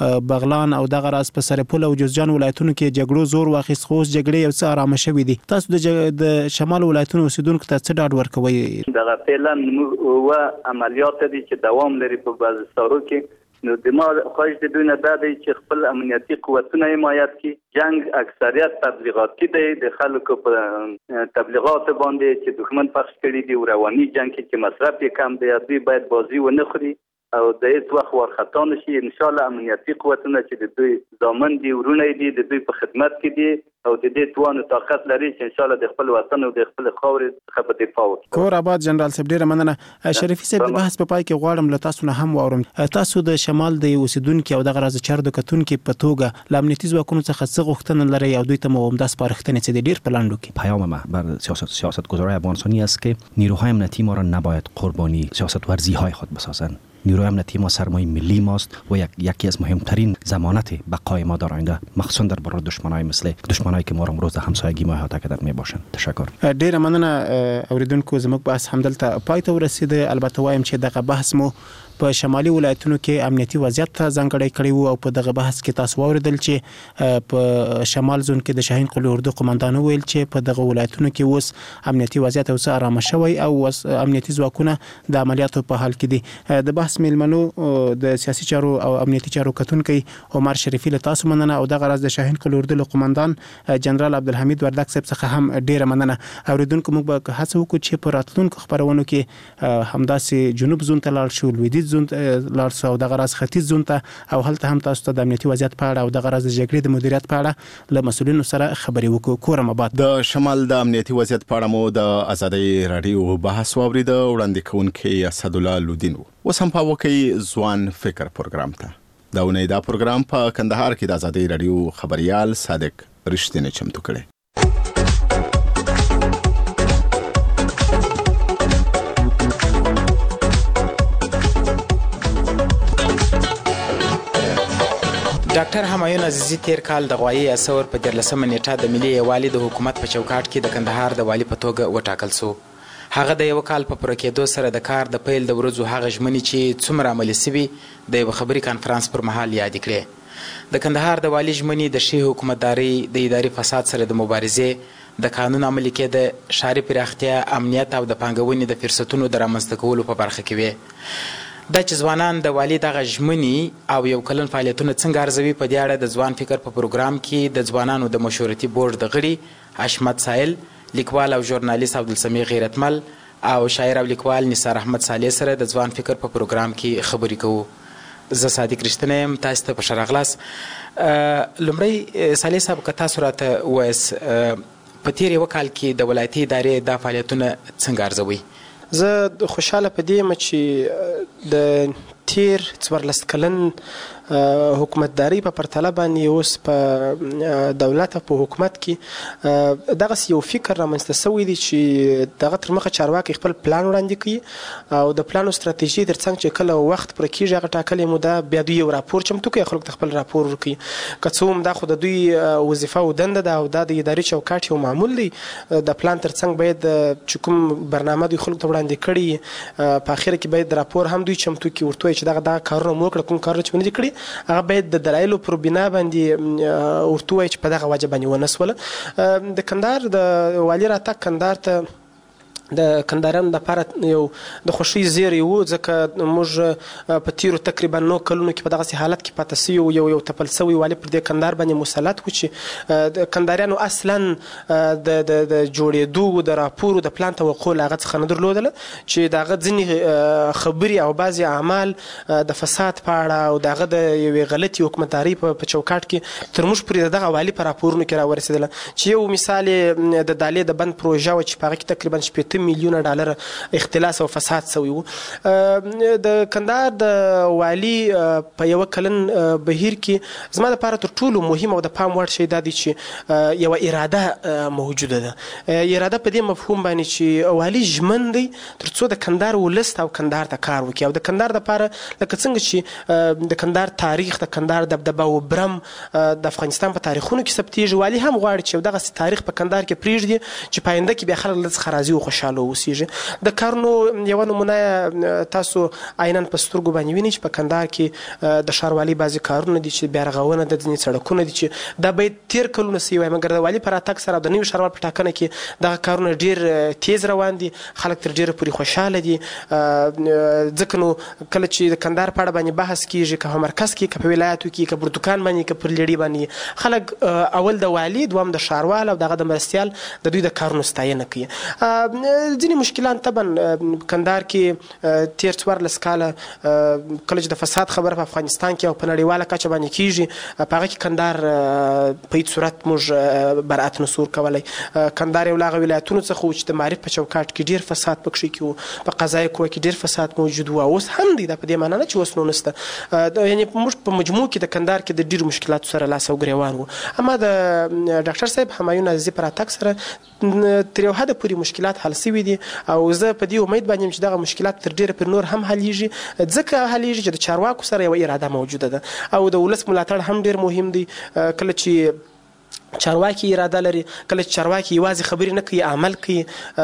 بغلان او دغه راس په سرپل او جوزجان ولایتونو کې جګړو زور واخیست خو جګړې یو څه آرامه شوې دي. تاسو د د شمال ولایتونو اوسیدونکو ته څه ډاډ ورکوي؟ دغه پلان او عملیات دي چې دوام لري په بعض سارو کې. نو د ما خواهش د دوی نه دا دی چې خپل امنیتي قوتونه حمایت کړي. جنگ اکثریت تبلیغاتي دی د خلکو په تبلیغات باندې چې دښمن پخش کړي دي او رواني جنگ کې چې مصرف یې کم دی. دوی باید بازی ونه خوري او د هیڅ وخت ورخطا نشي. ان شاء الله امنیتي قوتونه چې د دوی ضامن دي ورونه دي د دوی په خدمت کې دي او د دې توان او طاقت لري چې ان شاء الله د خپل وطن او د خپل خاورې څخه په دفاع وکړي. کور آباد جنرال صاحب ډیره مننه. شریفي صاحب د بحث په پای کې غواړم له تاسو نه هم واورم تاسو د شمال د اوسیدونکو او دغه راز چارو کتونکو په توګه ل امنیتي ځواکونو څخه څه غوښتنه لري او دوی ته مو هم د سپارښتنې چې ډیر پلاندو کې پیام ما بر سیاست سیاستگزارای افغانستانی است که نیروهای امنیتی ما را نباید قربانی سیاست ورزی های خود بسازند. نیروی امنیتی ما سرمایه ملی ماست و یک یکی از مهمترین ضمانت بقای ما در آینده مخصوصا در برابر دشمنای مثل دشمنایی که ما را امروز در همسایگی ما احاطه کردن میباشند. تشکر. ډیره مننه اوریدونکو زموږ بحث همدلته پای ته ورسیده. البته وایم چې دغه بحث مو په شمالي ولایتونو کې امنیتي وضعیت ته ځانګړی کړی وو او په دغه بحث کې تاسو واوریدل چې په شمال زون کې د شاهین قلی اردو قماندان ویل چې په دغه ولایتونو کې اوس امنیتي وضعیت اوس آرام شوی او امنیتي ځواکونه د عملیاتو په حال کې دي. د بحث میلمنو د سیاسي چارو او امنیتي چارو کتونکي عمر شریفي له تاسو مننه او دغه راز د شاهین قلی اردو قماندان جنرال عبدالحمید وردک صاحب څخه هم ډیره مننه. اوریدونکو موږ به هڅه وکړو چې په راتلونکو خبرونو کې همداسې جنوب زون ته لاړ شو لویدیځ زون لاړ شو او دغه راز ختیځ زون ته او هلته هم تاسو ته د امنیتي وضعیت په اړه او دغه راز د جګړې د مدیریت په اړه له مسؤلینو سره خبرې وکړو. کورم آباد د شمال د امنیتي وضعیت په اړه مو د ازادي رادیو بحث واورید. وړاندې کوونکی اسدالله لودین اوس هم په وکي ځوان فکر پروګرام ته دا ونه دا پروګرام په کندهار کې د ازادي رادیو خبريال صادق رښتینی چمتو کړي. ډاکټر همایون عزیزی تیر کال د غوایي اسور په دیارلسمه نیټه د ملي یووالي د حکومت په چوکاټ کې د کندهار د والی په توګه وټاکل شو. هغه د یو کال په پوره کېدو سره د کار د پیل د ورځو هغه ژمنې چې څومره عملي سوي د یو خبري کانفرنس پر مهال یاد کړې. د کندهار د والي ژمنې د ښې حکومتدارۍ د اداري فساد سره د مبارزې د قانون عملي کېده، ښاري پراختیا، امنیت او د پانګونې د فرصتونو د رامنځته کولو په برخه کې وې. دا چې ځوانان د والي دغه ژمنې او یو کلن فعالیتونه څنګه ارزوي، په دې اړه د ځوان فکر په پروګرام کې د ځوانانو د مشورتي بورډ د غړي حشمت سایل، لیکوال او ژورنالیست عبدالسمیع غیرتمل او شاعر او لیکوال نثار احمد صالح سره د ځوان فکر په پروګرام کې خبرې کوو. زه صادق رښتینی یم، تاسو ته په ښه راغلاست. لومړی صالح صاحب که تاسو راته ووایاست په تېر یوه کال کې د ولایتي ادارې دا فعالیتونه څنګه ارزوئ؟ زه خوشحاله په دې یم چې د تیر څوارلس کلن حکومتداري په پرتله باندې اوس په دولت په حکومت کې دغسې یو فکر رامنځته سوی دی چې دغه تر مخه چارواکي خپل پلان وړاندې کوي او د پلان او ستراتیژي تر څنګ چې کله وخت پوره کېږي هغه ټاکلې موده بیا دوی یو راپور چمتو کوي، خلکو ته خپل راپور ورکوي. که څه هم دا خو د دوی وظیفه او دنده ده او دا د اداري چوکاټ یو معمول دی. د پلان تر څنګ باید چې کوم برنامه دوی خلکو ته وړاندې کړي په اخره کې باید راپور هم دوی چمتو کړي، ورته وایي چې دغه دغه کارونه مو وکړه، کوم کارونه چې مو نه دي کړي هغه باید د دلایلو پر بنا باندې ورته ووایي چې په دغه وجه باندې ونه سوله. د کندهار د والي راتګ کندهار ته د کندهاریانو لپاره یو د خوښۍ زیری و، ځکه موږ په تیرو تقریبا نو کلونو کې په دغسې حالت کې پاته سوي یو یو تپل سوی والي پر دې کندهار باندې مسلط و چې د کندهاریانو اصلا د د جوړېدو د راپورو د پلان توقع له هغه څخه نه درلودله چې د هغه ځینې خبرې او بعضې اعمال د فساد په اړه او د هغه د یوې غلطې حکومتدارۍ په چوکاټ کې تر موږ پورې د دغه والي په راپورونو کې راورسېدله. چې یو مثال یې د دالې د بند پروژه وه چې په هغه کې تقریبا شپېته میلیونه ډالر اختلاس او فساد سوی و. د کندهار د والي په یوه کلن بهیر کې زما دپاره تر ټولو مهم او د پام وړ شی دا دی چې یوه اراده موجوده ده. اراده په دې مفهوم باندې چې والي ژمن دی تر څو د کندهار ولس او کندهار ته کار وکړي او د کندهار دپاره لکه څنګه چې د کندهار تاریخ، د کندهار دبدبه او برم د افغانستان په تاریخونو کې ثبتېږي، والي هم غواړي چې دغسې تاریخ په کندهار کې پرېږدي چې په آینده کې بیا خلک له څخه راضي او خوشحاله اوسي. د کارونو یوه نمونه تاسو عیناً په سترګو باندې وینئ چې په کندهار کې د ښاروالۍ بعضې کارونه دي چې بیا رغونه د ځینې سړکونه دي چې دا باید تېر کلونه سوي وای، مګر د والي په راتګ سره او د نوي ښاروال په ټاکنه کې دغه کارونه ډېر تیز روان دي، خلک تر ډېره پورې خوشحاله دي. ځکه نو کله چې د کندهار په اړه باندې بحث کېږي، که په مرکز کې، که په ولایاتو کې، که پردوکان باندې، که پر لیړي باندې، خلک اول د والي، دوم د ښاروال او دغه د مرستیال د دوی د کارونو ستاینه کوي. ځینې مشکلات طبعا کندهار کې تیر څوارلس کاله کله چې د فساد خبره په افغانستان کې او په نړیواله کچه باندې کېږي، په هغه کې کندهار په هېڅ صورت موږ برأت نسو ورکولی. کندهار یو له هغه ولایتونو څخه و چې د معارف په چوکاټ کې ډېر فساد پکښې کې و، په قضایي قوه کې ډېر فساد موجود و، اوس هم دی. دا په دې معنا نه چې اوس نو نشته، یعنې موږ په مجموع کې د کندهار کې د ډېرو مشکلاتو سره لاس او ګرېوان و. اما د ډاکټر صاحب همایون عزیزي په راتګ سره تر یو حده پورې مشکلات حل سوي دي او زه په دې امید باندې یم چې دغه مشکلات تر ډېره پر نور هم حلیږي، ځکه حلیږي چې د چارواکو سره یوه اراده موجوده ده او د ولس ملاتړ هم ډېر مهم دی. کله چې چارواکي اراده لري، کله چې چارواکي یوازې خبرې نه کوي، عمل کوي،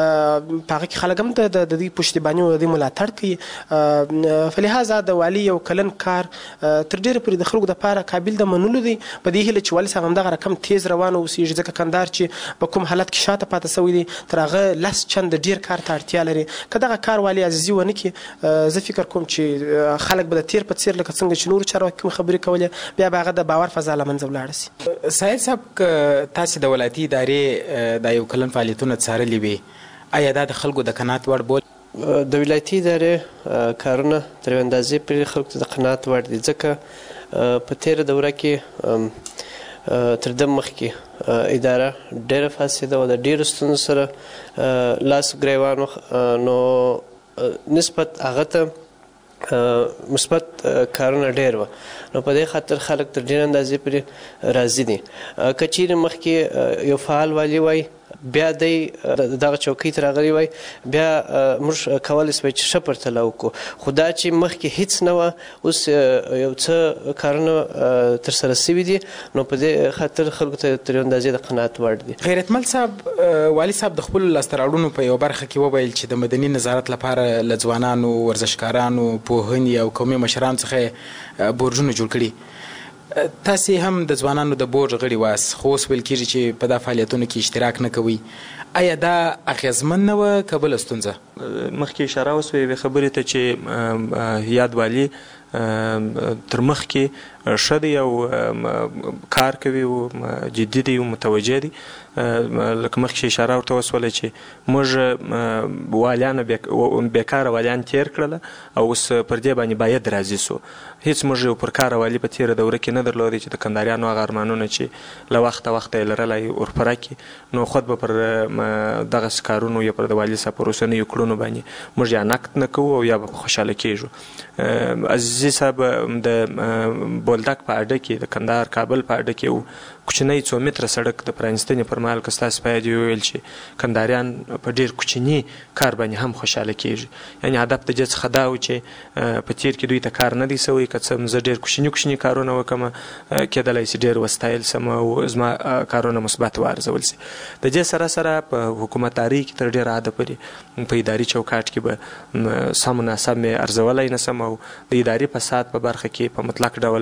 په هغه کې خلک هم د دوی پشتیباني او د دوی ملاتړ کوي. فلهذا د والي یو کلن کار تر ډېره پورې د خلکو دپاره قابل د منلو دی، په دې هیله چې والي صاحب همدغه رقم تیز روان اوسېږي، ځکه کندهار چې په کوم حالت کې شاته پاته سوی دی تر هغه لس چنده ډېر کار ته اړتیا لري. که دغه کار والي عزیزي ونه کړي، زه فکر کوم چې خلک به د تیر په څېر لکه څنګه چې نورو چارواکي کوم خبرې کولې، بیا به هغه د باور فضا له منځه ولاړه سي. سعید صاحب، تاسې د ولایتي ادارې دا یو کلن فعالیتونه څارلي وي، آیا دا د خلکو د قناعت وړ بول؟ د ولایتي ادارې کارونه تر یوې اندازې پورې خلکو ته د قناعت وړ دي، ځکه په تېره دوره کې تر ده مخکې اداره ډېره فاسده او د ډېرو ستونزو سره لاس ګرېوان، نو نسبت هغه ته مثبت کارونه ډېر وه، نو په دې خاطر خلک تر ډېرې اندازې پورې راضي دي. که چیرې مخکې یو فعال والي وای بیا دی دغه چوکۍ ته راغلی وای بیا موږ کولی سوای چې ښه پرتله وکړو خو دا چې مخکې هیڅ نه وه اوس یو څه کارونه ترسره سوي دي نو په دې خاطر خلکو ته تر یوې اندازې د قناعت وړ دي. غیرتمل صاحب والي صاحب د خپلو لاسته راوړنو په یوه برخه کې وویل چې د مدني نظارت لپاره له ځوانانو ورزشکارانو پوهنې او قومي مشرانو څخه بورډونه جوړ کړي. تاسې هم د ځوانانو د بورډ غړي واست خو اوس ویل کېږي چې په دا فعالیتونو کې اشتراک نه کوئ. آیا دا اغیزمن نه وه که بله ستونزه؟ مخکې اشاره وسوه یوې خبرې ته چې یاد والي تر مخکې ښه دی او کار کوي او جدي دی او متوجه دی. لکه مخکې اشاره ورته وسوله چې موږ والیان بیکاره والیان تیر کړله او اوس پر دې باندې باید راضي سو. هیڅ موږ یو پرکاره والي په تېره دوره کې نه درلودی چې د کندهاریانو هغه ارمانونه چې له وخته وخته یې لرلی ورپوره کړي نو خود به پر دغسې کارونو یا پر د والي صاحب پر اوسنیو کړنو باندې موږ یا نقد نه کوو او یا به خوشحاله کېږو. عزیزي صاحب د بولدک په اډه کې د کندهار کابل په اډه کې و کوچنی څو متره سړک د پرانیستنې پر مهال که ستاسې په یاد وویل چې کندهاریان په ډېر کوچني کار باندې هم خوشحاله کېږي. یعنې هدف د دې څخه دا و چې په تېر کې دوی ته کار نه دی سوی که څه زه ډېر کوچني کوچني کارونه وکړم کېدلی سي ډېر وستایل سم او زما کارونه مثبت وارزول سي. د دې سره سره په حکومتدارۍ کې تر ډېره حده پورې په اداري چوکاټ کې به سم مناسب مې ارزولی نه سم او د اداري فساد په برخه کې په مطلق ډول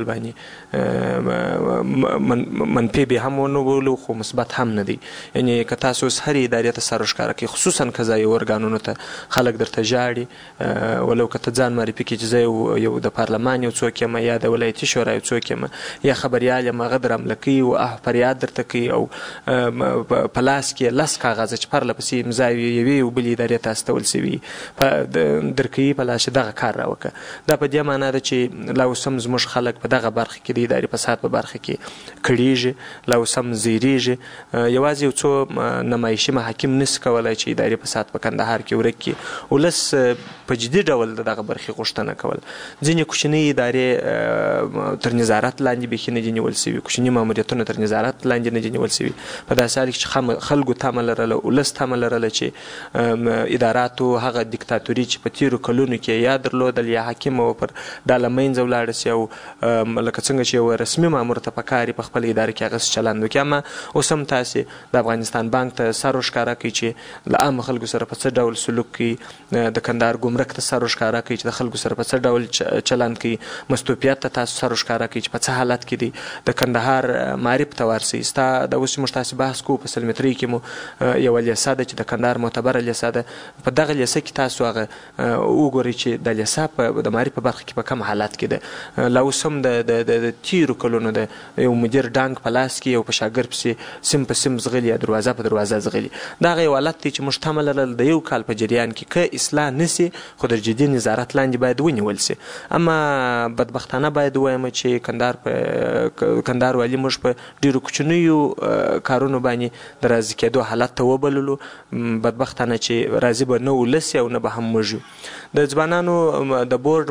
باندې منفي به هم ونه بولو خو مثبت هم نه دی. یعنې که تاسو اوس هرې ادارې ته سر ښکاره کوي خصوصا قضایي ارګانونو ته خلک درته ژاړي ولو که ته ځان معرفي کړي چې زه یو د پارلمان یو څوک یم یا د ولایتي شورا یو څوک یم یا خبریال یم هغه در حمله کوي او اه فریاد درته کوي او په لاس کې لس کاغذه چې پرله پسې امضا وي یوې او بلې ادارې ته استول سوي درکوي په لاس چې دغه کار راوکړه. دا په دې معنا ده چې لا اوس هم زموږ خلک په دغه برخه کې د اداري فساد په برخه کې کړېږي لا اوس هم زیریږي. یوازې یو څو نمایشي محاکم نسي کولی چې اداري فساد په کندهار کې ورک کړي. ولس په جدي ډول د دغه برخې غوښتنه کول. ځینې کوچنۍ ادارې تر نظارت لاندې بیخي نه دي نیول سوي کوچني ماموریتونه تر نظارت لاندې نه دي نیول سوي. په داسې حال کې چې خلکو تمه لرله ولس تمه لرله چې اداراتو هغه دیکتاتوري چې په تېرو کلونو کې یا درلودل یا حاکم و پر دا له منځه ولاړه سي او لکه څنګه چې یو رسمي مامور ته پکار په خپل اداره کې هغه چلند وکړي. اما اوس هم تاسې د افغانستان بانک ته سر ورښکاره کوي چې له عامه خلکو سره په څه ډول سلوک کوي. د کندهار ګمرک ته سر ورښکاره کوي چې د خلکو سره په څه ډول چلند کوي. مستوفیت ته تاسو سر ورښکاره کوي چې په څه حالت کې دي. د کندهار معارف ته ورسئ. ستا د اوس موږ تاسې بحث کوو په سلمترۍ کې مو یوه لیسه ده چې د کندهار معتبره لیسه ده. په دغه لیسه کې تاسو هغه وګورئ چې د لیسه په د معارف په برخه کې په کوم حالت کې ده. لا اوس هم د تېرو کلونو د یو مدیر ډانګ په لاس کې یو په شاګرد پسې سیم په سیم زغلي یا دروازه په دروازه زغلي. دا هغه یو حالت دی چې موږ تمه لرل د یو کال په جریان کې که اصلاح نه سي خو د جدي نظارت لاندې باید ونیول سي. اما بدبختانه باید ووایم چې کندهار په کندهار والي موږ په ډېرو کوچنیو کارونو باندې د راضي کېدو حالت ته وبللو. بدبختانه چې راضي به نه ولس او نه به هم موږ یو. د ځوانانو د بورډ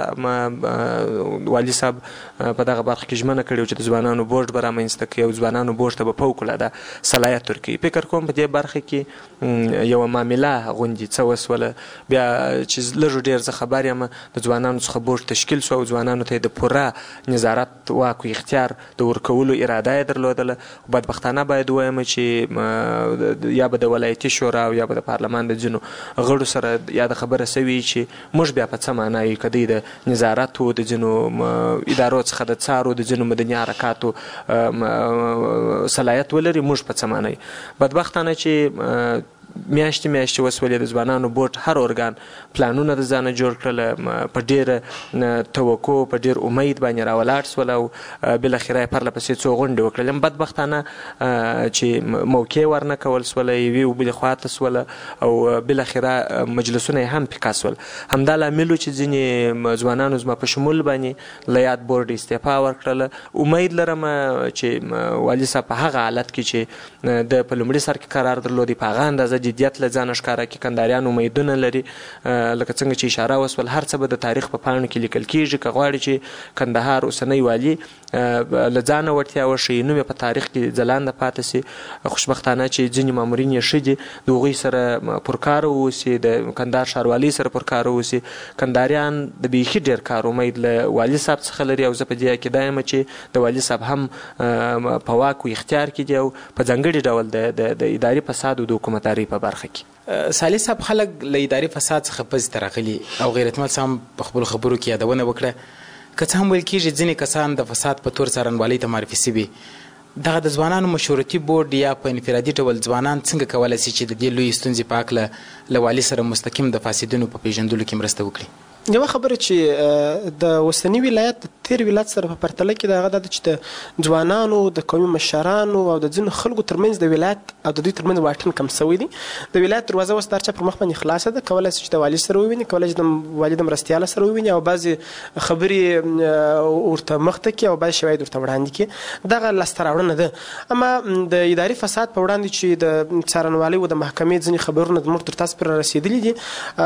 مسله والي صاحب په دغه برخه کې ژمنه کړې چې د ځوانانو بورډ به رامنځته کړي او ځوانانو بورډ ته به فوق العاده صلاحیت ورکوي. فکر کوم په دې برخه کې یوه معامله غوندې څه وسوله بیا چې لږ ډېر زه خبر یم د ځوانانو څخه بورډ تشکیل شو او ځوانانو ته یې د پوره نظارت واک او اختیار د ورکولو اراده یې درلودله. بدبختانه باید ووایم چې یا به د ولایتي شورا او یا به د پارلمان د ځینو غړو سره یا د خبره سوي چې موږ بیا په څه معنا یو که دوی د نظارت و د ځینو ادارو څخه د څارو د ځینو مدني حرکاتو صلاحیت ولري موږ په څه معنی. بدبختانه چې میاشتې میاشتې وسولې د ځوانانو بورډ هر ارګان پلانونه د ځانه جوړ کړل په ډېره توقع په ډېر امید باندې راولاړ سول او بالاخره یې پرله پسې څو غونډې وکړلې. بدبختانه چې موقع ورنه کول سوله یوې او بلې خواته سوله او بالاخره مجلسونه یې هم پیکا سول. همدا لامل و چې ځینې ځوانانو زما په شمول باندې له یاد بورډ استعفا ورکړله. امید لرم چې والي صاحب په هغه حالت کې چې د په لومړي سر کې قرار درلودی په هغه اندازه جدیت له ځانه ښکاره کړي. کندهاریان امیدونه لري لکه څنګه چې اشاره وسول هر څه به د تاریخ په پاڼو کې لیکل کېږي. که غواړي چې کندهار اوسنی والي له ځانه وړتیا وښیي نوم یې په تاریخ کې ځلانده پاتې سي. خوشبختانه چې ځینې مامورین یې ښه دي د هغوی سره پرکاره واوسي، د کندهار ښاروالۍ سره پرکاره واوسي. کندهاریان د بیخي ډېر کار امید له والي صاحب څخه لري او زه په دې عقیده یم چې د والي صاحب هم په واک او اختیار کې دي او په ځانګړي ډول د اداري فساد او د حکومتدارۍ په برخه کې. صالح صاحب خلک له اداري فساد څخه پز ته راغلي او غیرتمند صاحب په خپلو خبرو کې یادونه وکړه. که څه هم ویل کېږي ځینې کسان د فساد په تور څارنوالۍ ته معرفي سوي، دغه د ځوانانو مشورتي بورډ یا په انفرادي ډول ځوانان څنګه کولی شي چې د دې لویې ستونزې په هکله له والي سره مستقیم د فاسدینو په پیژندلو کې مرسته وکړي؟ یوه خبره چې د اوسني ولایت د تیر ولایت سره په پرتله کې د هغه ده چې د ځوانانو د قومي مشرانو او د ځینو خلکو ترمنځ د ولایت او د دوی ترمنځ واټن کم سوی دی. د ولایت دروازه اوس د هر چا پر مخ باندې خلاصه ده، کولی شي چې د والي سره وویني، کولی شي د والي د مرستیاله سره وویني او بعضې خبرې ورته مخته کړي او بعضې شواهد ورته وړاندې کړي. دغه لاسته راوړنه ده. اما د اداري فساد په وړاندې چې د څارنوالۍ او د محکمې ځینې خبرونه زموږ تر تاسو پورې رسېدلي دي،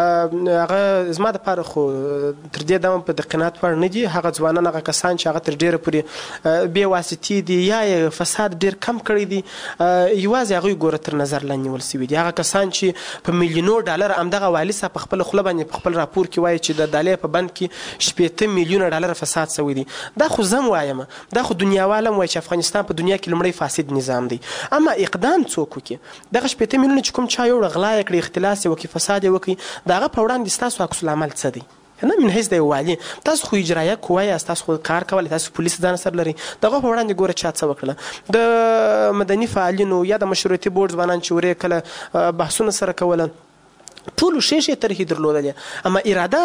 هغه زما دپاره خو تر دې دمه په د قناعت وړ نه دي. هغه ځوانان هغه کسان چې هغه تر ډېره پورې بې واسطې دي یا یې فساد ډېر کم کړی دي، یوازې هغوی ګوره تر نظر لاندې نیول سوي دي. هغه کسان چې په میلیونو ډالر همدغه والي صاحب په خپله خوله باندې په خپل راپور کې وایي چې د دالۍ په بند کې شپېته میلیونه ډالر فساد سوی دي. دا خو زه هم وایم، دا خو دنیاوال هم وایي چې افغانستان په دنیا کې لومړی فاسد نظام دی. اما اقدام څوک وکړي؟ دغه شپېته میلیونه چې کوم چا یوړه غلا یې کړي، اختلاس یې وکړي، فساد یې وکړي، د هغه په وړاندې ستاسو عکس العمل څه دی؟ نه من حیث د یو والي تاسو خو اجرایه قوه یاست، تاسو خو کار کولی، تاسو پولیس ځان سره لري. دغه په وړاندې ګوره چا څه وکړله؟ د مدني فعالینو یا د مشروطي بورډ ځوانان چې ورې کله بحثونه سره کوله ټولو ښې ښې طرحې درلودلې، اما اراده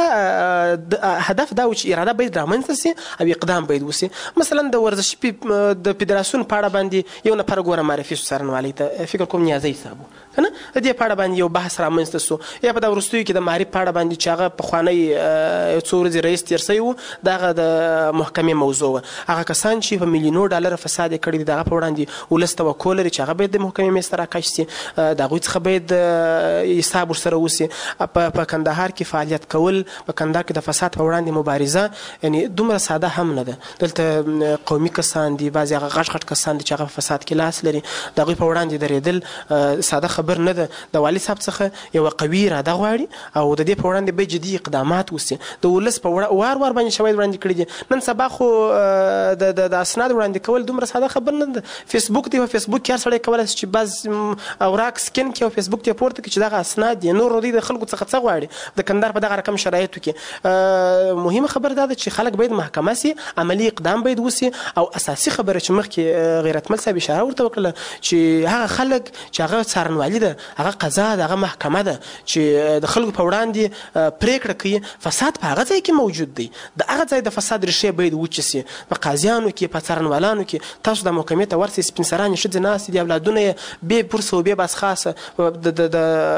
هدف دا و چې اراده باید رامنځته سي او اقدام باید وسي. مثلا د ورزشي د فدراسیون په اړه باندې یو نفر ګوره معرفي شو څارنوالۍ ته، فکر کوم نیازی صاحب که نه، د دې په اړه باندې یو بحث رامنځته سو. یا په دا وروستیو کې د معرف په اړه باندې چې هغه پخوانی څو ورځې رئیس تېر سوی و، د هغه د محکمې موضوع وه. هغه کسان چې په میلیونو ډالر فساد یې کړی دي، د هغه په وړاندې ولس توقع لري چې هغه باید د محکمې میز ته راکش سي، د هغوی څخه باید حساب ورسره په کندهار کې فعالیت کول، په کندهار کې د فساد په وړاندې مبارزه یعنی دومره ساده هم نه ده. دلته قومي کسان دي، بعضې هغه غټ غټ کسان دي چې هغه په فساد کې لاس لري، د هغوی په وړاندې درېدل ساده خبر نه ده. د والي صاحب څخه یوه قوي اراده غواړي او د دې په وړاندې باید جدي اقدامات وسي. د ولس په وار وار باندې شواهد وړاندې کړي دي. نن سبا خو د اسناد وړاندې کول دومره ساده خبر نه ده. فیسبوک دی، په فیسبوک کې هر سړی کولی شي چې بعض اوراق سکن کړي او فیسبوک ته یې پورته کړي چې دغه اسناد دي. نور نو دوی د خلکو څخه څه غواړي؟ د کندهار په دغه رقم شرایطو کې مهمه خبر دا ده چې خلک باید محکمه سي، عملي اقدام باید وسي. او اساسي خبره چې مخکې غیرتمند صاحب اشاره ورته وکړله چې هغه خلک چې هغه څارنوالي ده، هغه قضا ده، هغه محکمه ده چې د خلکو په وړاندې پریکړه کوي، فساد په هغه ځای کې موجود دی. د هغه ځای د فساد ریښې باید وچې سي. په قاضیانو کې، په څارنوالانو کې تاسو د محکمې ته ورسئ، سپین سرانې ښځې ناستې دي، اولادونه یې بې پرسه او بې باسخاسه د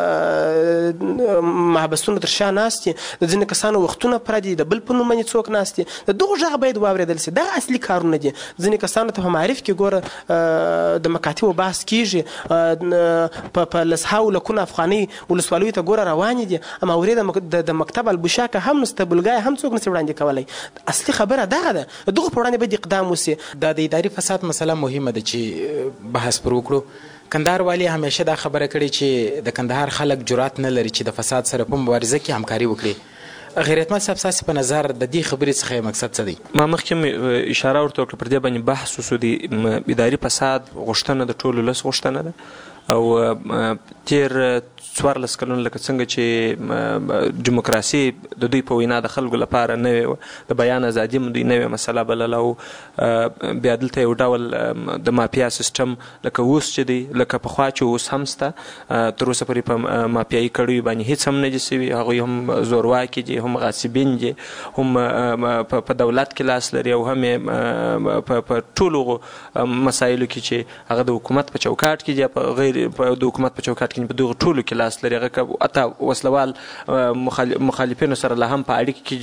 محبسونو تر شا ناست دي، د ځینې کسانو وختونه پوره دي، د بل په نوم باندې څوک ناست دي. د دغو غږ باید واورېدل سي. دغه اصلي کارونه دي. ځینې کسانو ته په معرف کې ګوره د مکاتبو بحث کېږي، په لسهاو لکونه افغانۍ ولسوالیو ته ګوره روانې دي، اما ورې د مکتب البوشاکه هم نسته، بلګای هم څوک نسي وړاندې کولی. اصلي خبره دغه ده. دغو په وړاندې باید اقدام وسي. دا د اداري فساد مسله مهمه ده چې بحث پر وکړو. کندهار والي همیشه دا خبره کړې چې د کندهار خلک جرأت نه لري چې د فساد سره په مبارزه کې همکاري وکړي. غیرتمند صاحب ستاسې په نظر د دې خبرې څخه مقصد څه دی؟ ما مخکې اشاره ورته وکړه، پر دې باندې بحث وسو. د اداري فساد غوښتنه د ټولو ولس غوښتنه ده او تیر څوارلس کلونه لکه څنګه چې ډیموکراسي د دوی په وینا د خلکو لپاره نوې وه، د بیان ازادي هم دوی نوې مسله بلله او بیا دلته یو ډول د مافیا سیسټم لکه اوس چې دی، لکه پخوا چې اوس هم شته، تر اوسه پورې په مافیایي کړیو باندې هېڅ هم نه دي سوي. هغوی هم زورواکي دي، هم غاصبین دي، هم په دولت کې لاس لري او هم په ټولو مسایلو کې چې هغه د حکومت په چوکاټ کې دي، په غیر د حکومت په چوکاټ کې په دغو ټولو کې لاس لري. هغه حتی وسلوال مخالفینو سره لا هم په اړیکه کې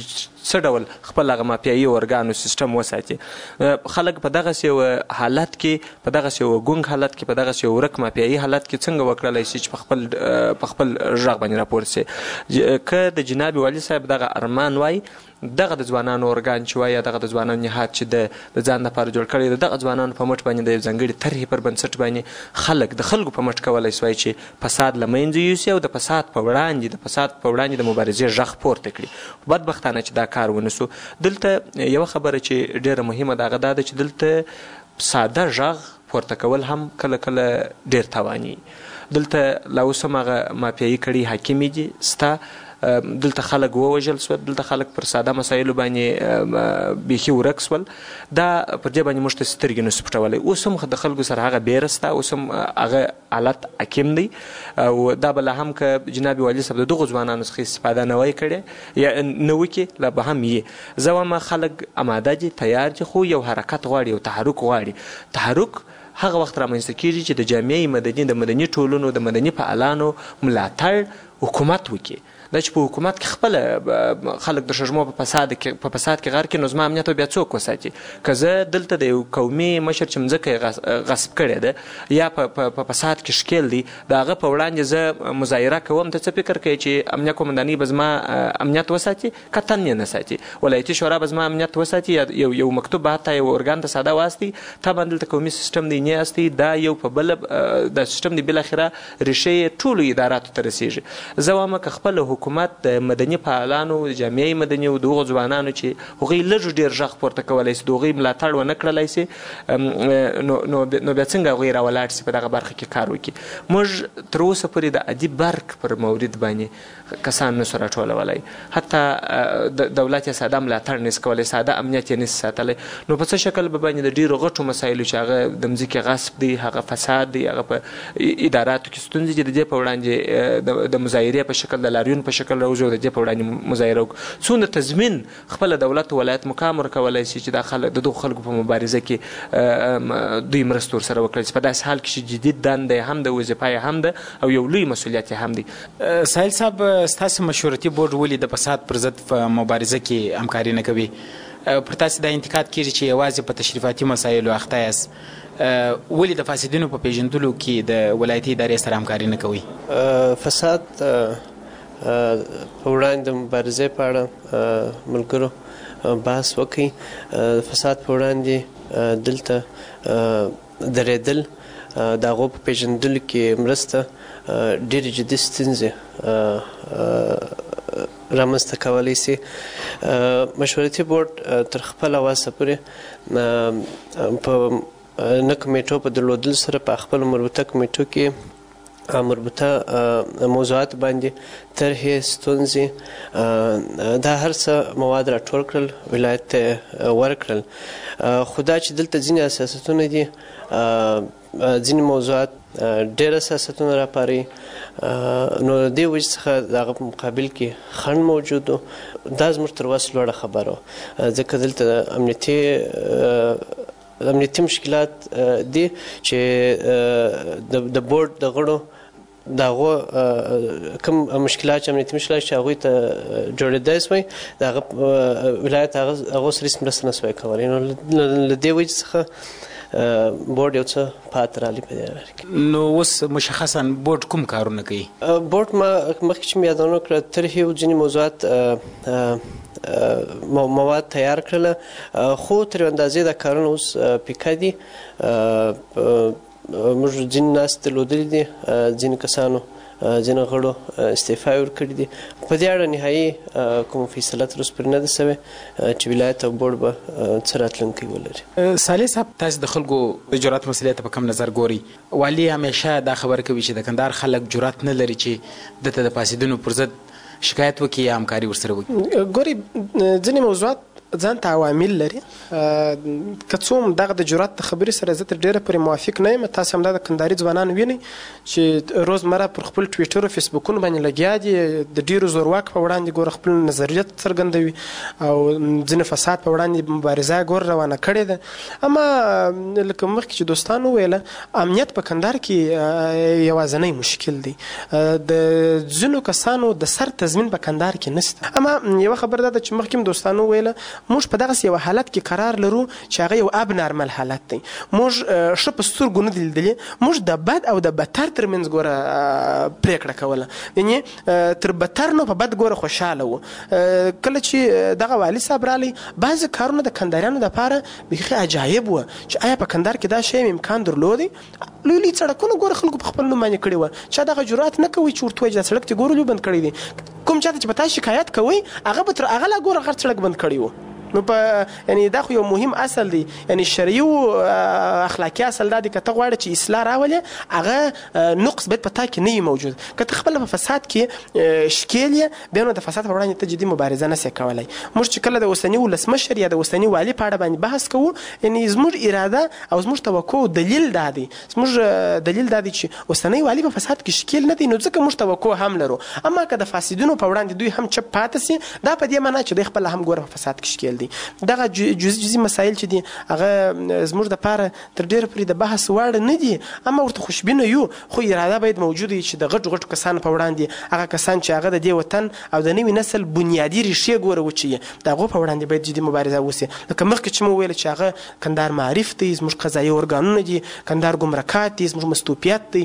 څه ډول خپل هغه مافیایي ارګانو سیستم وساتي. خلک په دغه یو حالت کې په دغه یو ګونګ حالت کې په دغه یو ورک مافیایي حالت کې څنګه وکړلای شي چې په خپل په خپل ژغ باندې راپور شي. که د جناب والي صاحب دغه ارمان وای دغه د ځوانانو ارګان چې وایي دغه د ځوانانو نهاد چې د ځان لپاره جوړ کړی دی دغه ځوانانو په مټ باندې د یو ځانګړي طرحې پر بنسټ باندې خلک د خلکو په مټ کولی شوای چې فساد له منځه یوسي او د فساد په وړاندې د فساد په وړاندې د مبارزې غږ پورته کړي. بدبختانه چې دا کار ونه سو. دلته یوه خبره چې ډېره مهمه ده هغه دا ده چې دلته ساده غږ پورته کول هم کله کله ډېر تاواني. دلته لا اوس هم هغه مافیایي کړي حاکمې دي ستا دلته خلک ووژل سول، دلته خلک پر ساده مسایلو باندې بیخي ورک سول. دا پر دې باندې موږ ته سترګې نسو پټولی. اوس هم د خلکو سره هغه بیره سته، اوس هم هغه حالت حاکم دی او دا به لا هم که جناب والي صاحب د دغو ځوانانو څخه استفاده نه وای کړې یا نه وکړي لا به هم یې. زه وایم خلک اماده دي، تیار دي، خو یو حرکت غواړي، یو تحرک غواړي. تحرک هغه وخت رامنځته کېږي چې د جامعه مدني د مدني ټولنو د مدني فعالانو ملاتړ حکومت وکړي. دا چې په حکومت کې خپله خلک د شژمو په فساد کې په فساد کې غر کې نو زما امنیت بیا څوک وساتي؟ که زه دلته د یو قومي مشر چې مځکه یې غصب کړې ده یا په فساد کې ښکیل دی د هغه په وړاندې زه مظاهره کوم، ته څه فکر کوې چې امنیه قومنداني به زما امنیت وساتي؟ قطعا یې نه ساتي. ولایتي شورا به زما امنیت وساتي یا یو یو مکتوب به حتی یو ارګان ته ساده واستي؟ طبعا دلته قومي سیستم دی نه استي، دا یو په بل دا سیستم دی بالاخره ریښې یې ټولو اداراتو ته رسېږي. زه وایم که خپل حکومت د مدني فعالانو د جامعه مدني او د هغو ځوانانو چې هغوی لږ ډېر غږ پورته کولی شي د هغوی ملاتړ ونه کړلی شي نو نو بیا څنګه هغوی راولاړ شي په دغه برخه کې کار وکړي. موږ تر اوسه پورې د عادي برق پر مورد باندې کسان نسو راټولولی، حتی د دولت یې ساده ملاتړ نسي کولی، ساده امنیت یې نسي ساتلی. نو په څه شکل به باندې د ډېرو غټو مسایلو چې هغه د مځکې غصب دی، هغه فساد دی، هغه په اداراتو کې ستونزې دي، د دې په وړاندې د مظاهرې په شکل د لاریون په شکل راوځو د دې په وړاندې مظاهره وکړو. څومره تضمین خپله دولت ولایت مقام ورکولی شي چې دا خلک د دغو خلکو په مبارزه کې دوی مرسته ورسره وکړي چې په داسې حال کې چې جدید دنده یې هم ده، وظیفه یې هم ده او یو لوی مسؤلیت یې هم دی. ساحل صاحب ستاسو مشورتي بورډ ولې د فساد پر ضد په مبارزه کې همکاري نه کوي؟ پر تاسو دا انتقاد کېږي چې یوازې په تشریفاتي مسایلو اخته یاست، ولې د فاسدینو په پیژندلو کې د ولایتي ادارې سره همکاري نه کوي؟ فساد په وړاندې د مبارزې په اړه ملګرو بحث وکړي. فساد په وړاندې دلته درېدل د هغو په پیژندلو کې مرسته ډېرې جدي ستونزې رامنځته کولی شي. مشورتي بورډ تر خپله وسه پورې په نه کمیټو په درلودلو سره په خپلو مربوطه کمیټو کې مربوطه موضوعات باندې طرحې، ستونزې، دا هر څه مواد راټول کړل، ولایت ته ورکړل. خو دا چې دلته ځینې سیاستونه دي، ځینې موضوعات ډېر سیاستونه راپاري، نو د دې وجې څخه د هغه په مقابل کې خنډ موجود و. دا زموږ تر وس لوړه خبره وه، ځکه دلته امنیتي امنیتي مشکلات دي چې د بورډ د غړو د هغو کوم مشکلات چې امنیتي مشکلات چې هغوی ته جوړېدای سوی د هغه ولایت هغو سره هېڅ مرسته نه سوی کولی. نو له دې وجې څخه بورډ یو څه پاتې راغلی په دې لاره کې. نو اوس مشخصا بورډ کوم کارونه کوي؟ بورډ ما مخکې چې مې یادونه کړه طرحې او ځینې موضوعات مواد تیار کړله، خو تر اندازې دا کارونه اوس پیکه دي. موږ ځینې ناستې درلودلې دي، ځینې کسانو ځینې غړو استعفا یې ورکړې دي. په دې اړه نهایي کومه فیصله تر اوسه پورې نه ده سوې چې ولایت او بورډ به څه راتلونکی ولري. صالح صاحب، تاسو د خلکو د جرأت مسئلې ته په کوم نظر ګورئ؟ والي همیشه دا خبره کوي چې د کندهار خلک جرأت نه لري چې دلته د فاسدینو پر ضد شکایت وکړي یا همکاري ورسره وکړي. ګورئ، ځینې موضوعات ځان ته عوامل لري. که څوم دغه د جرأت د خبرې سره زه تر ډېره پورې موافق نه یم. تاسې همدا د کندهاري ځوانان وینئ چې روزمره پر خپل ټویټر او فیسبوکونو باندې لګیا دي، د ډېرو زورواکو په وړاندې ګوره خپل نظریت څرګندوي او ځینې فساد په وړاندې مبارزه ګوره روانه کړې ده. اما لکه مخکې چې دوستانو وویله، امنیت په کندهار کې یوازینی مشکل دی. د ځینو کسانو د سر تضمین په کندهار کې نشته. اما یوه خبر دا ده چې مخکې هم دوستانو وویله، موږ په دغسې یو حالت کې قرار لرو چې هغه یو اب نارمل حالت دی. موږ ښه په سترګو نه دي لیدلي، موږ د بد او د بدتر ترمنځ ګوره پرېکړه کوله، یعنې تر بدتر نو په بد ګوره خوشحاله وو. کله چې دغه والي صاحب رالی، بعضې کارونه د کندهاریانو دپاره بیخي عجایب وه چې آیا په کندهار کې دا شی امکان درلودی. لوی لوی سړکونه ګوره خلکو په خپل نوم باندې کړي وه، چا دغه جرأت نه کوي چې ورته ووایي چې دا سړک دې ګوره لوی بند کړی دی. کوم چاته چې په تا شکایت کوئ هغه به تر هغه لا ګوره غټ سړک بند کړی وو. نو په یعنی دا خو یو مهم اصل دی، یعنی شرعي او اخلاقي اصل دا دی که ته غواړې چې اصلاح راولې هغه نقص باید په تا کې نه وي موجود. که ته خپله په فساد کې ښکېل یې، بیا نو د فساد په وړاندې ته جدي مبارزه نسې کولی. موږ چې کله د اوسني ولسمشر یا د اوسني والي په اړه باندې بحث کوو، یعنی زموږ اراده او زموږ توقع دلیل دا دی، زموږ دلیل دا دی چې اوسنی والي په فساد کې ښکېل نه دی، نو ځکه موږ توقع هم لرو. اما که د فاسدینو په وړاندې دوی هم چپ پاتې سي، دا په دې معنا چې دوی خپله هم ګوره په فساد کې ښکېل دي. دغه جزئی جزئی مسایل چې دي هغه زموږ دپاره تر ډېره پورې د بحث وړ نه دي، اما ورته خوشبینه یو، خو اراده باید موجوده وي چې د غټو غټو کسانو په وړاندې، هغه کسان چې هغه د دې وطن او د نوي نسل بنیادي ریښې ګوره وچوي، د هغو په وړاندې باید جدي مبارزه وسي. لکه مخکې چې مو ویل چې هغه کندهار معارف دی، زموږ قضایي ارګانونه دي، کندهار ګمرکات دي، زموږ مستوفیت دی.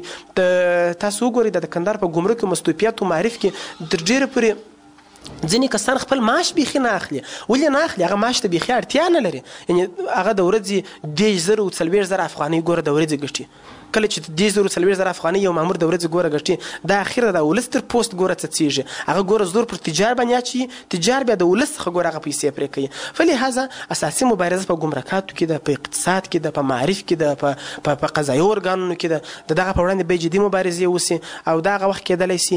تاسو وګورئ د کندهار په ګمرک او مستوفیت او معارف کې تر ډېره پورې ځینې کسان خپل معاش بیخي نه اخلي. ولې نه اخلي؟ هغه معاش ته بیخي اړتیا نه لري، یعنی هغه د ورځې دېرش زره او څلوېښت زره افغانۍ ګوره د ورځې ګټي. کله چې دېرش زره او څلوېښت زره افغانۍ یو مامور د ورځې ګوره ګټي، دا اخره د ولس تر پوست ګوره څڅېږي، هغه ګوره زور پر تجار باندې اچوي، تجار بیا د ولس څخه ګوره هغه پیسې پرې کوي. فلهذا اساسي مبارزه په ګمرکاتو کې ده، په اقتصاد کې ده، په معارف کې ده، په قضایي ارګانونو کې ده. د دغه په وړاندې باید جدي مبارزې وسي او دا هغه وخت کېدلی سي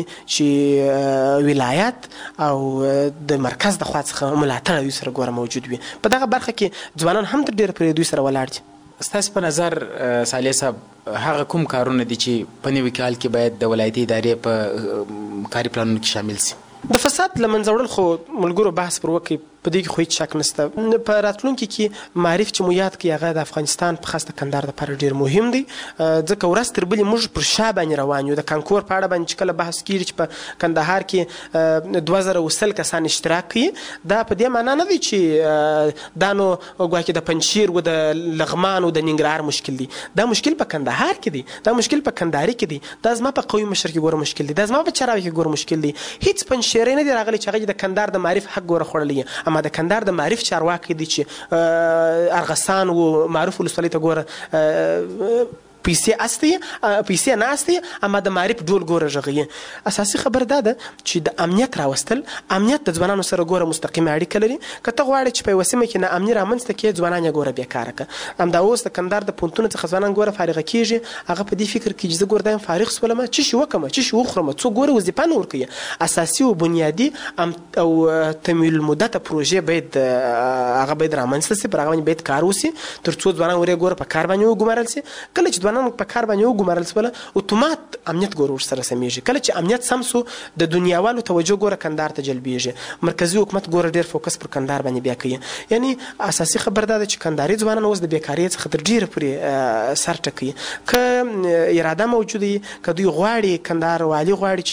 چې ولایت او د مرکز د خوا څخه ملاتړ دوی سره ګوره موجود وي. په دغه برخه کې ځوانان هم تر ډېره پورې دوی سره ولاړ دي. ستاسو په نظر صالح صاحب هغه کوم کارونه دي چې په نوي کال کې باید د ولایتي ادارې په کاري پلانونو کې شامل سي؟ د فساد له منځه وړل خو ملګرو بحث پر وکړي، په دې کې خو هېڅ شک نشته. په راتلونکي کې معارف چې مو یاد کړي هغه د افغانستان په خاص د کندهار دپاره ډېر مهم دی، ځکه ورځ تر بلې موږ پر شا باندې روان یو. د کانکور په اړه باندې چې کله بحث کېږي چې په کندهار کې دوه زره او سل کسان اشتراک کوي، دا په دې معنا نه دی چې دا نو ګواکې د پنجشیر و د لغمان و د ننګرهار مشکل دی. دا مشکل په کندهار کې دی، دا مشکل په کندهاري کې دی، دا زما په قوي مشر کې ګوره مشکل دی، دا زما په چراوي کې ګوره مشکل دی. هېڅ پنجشیری نه دی راغلی چې هغه د کندهار د معارف حق ګوره خوړلی، اما د کندهار د معارف چارواکي دي چې ارغسان او معروف ولسوالۍ ته ګوره پیسې استي پیسې نه استي، اما د معارف ډول ګوره غږی. اساسي خبر دا ده چې د امنیت راوستل، امنیت د ځوانانو سره ګوره مستقیمه اړیکه لري. که ته غواړې چې په یوه سیمه کې نا امني رامنځته کړې، ځوانان یې ګوره بېکاره کړه. همدا اوس د کندهار د پوهنتون څخه ځوانان ګوره فارغه کېږي، هغه په دې فکر کې چې زه ګوره دا یم فارغ شولم، څه شي وکړم، څه شي وخورم، څوک ګوره وظیفه نه ورکوي. اساسي او بنیادي او طویل المدته پروژې باید هغه باید رامنځته سي، پر هغه باندې باید کار وسي، تر څو ځوانان ورې ګوره په کار باندې وګمارل سي. کله چې ځوانان په کار باندې وګمارل سول، اتومات امنیت ګوره ورسره سمیږي. کله چې امنیت سم سو، د دنیاوالو توجه ګوره کندهار ته جلبېږي. مرکزي حکومت ګوره ډېر فوکس پر کندهار باندې بیا کوي. یعنی اساسي خبر دا ده چې کندهاري ځوانان اوس د بیکارۍ څخه تر ډېره پورې سر ټکوي. که اراده موجوده وي، که دوی غواړي، کندهار والي غواړي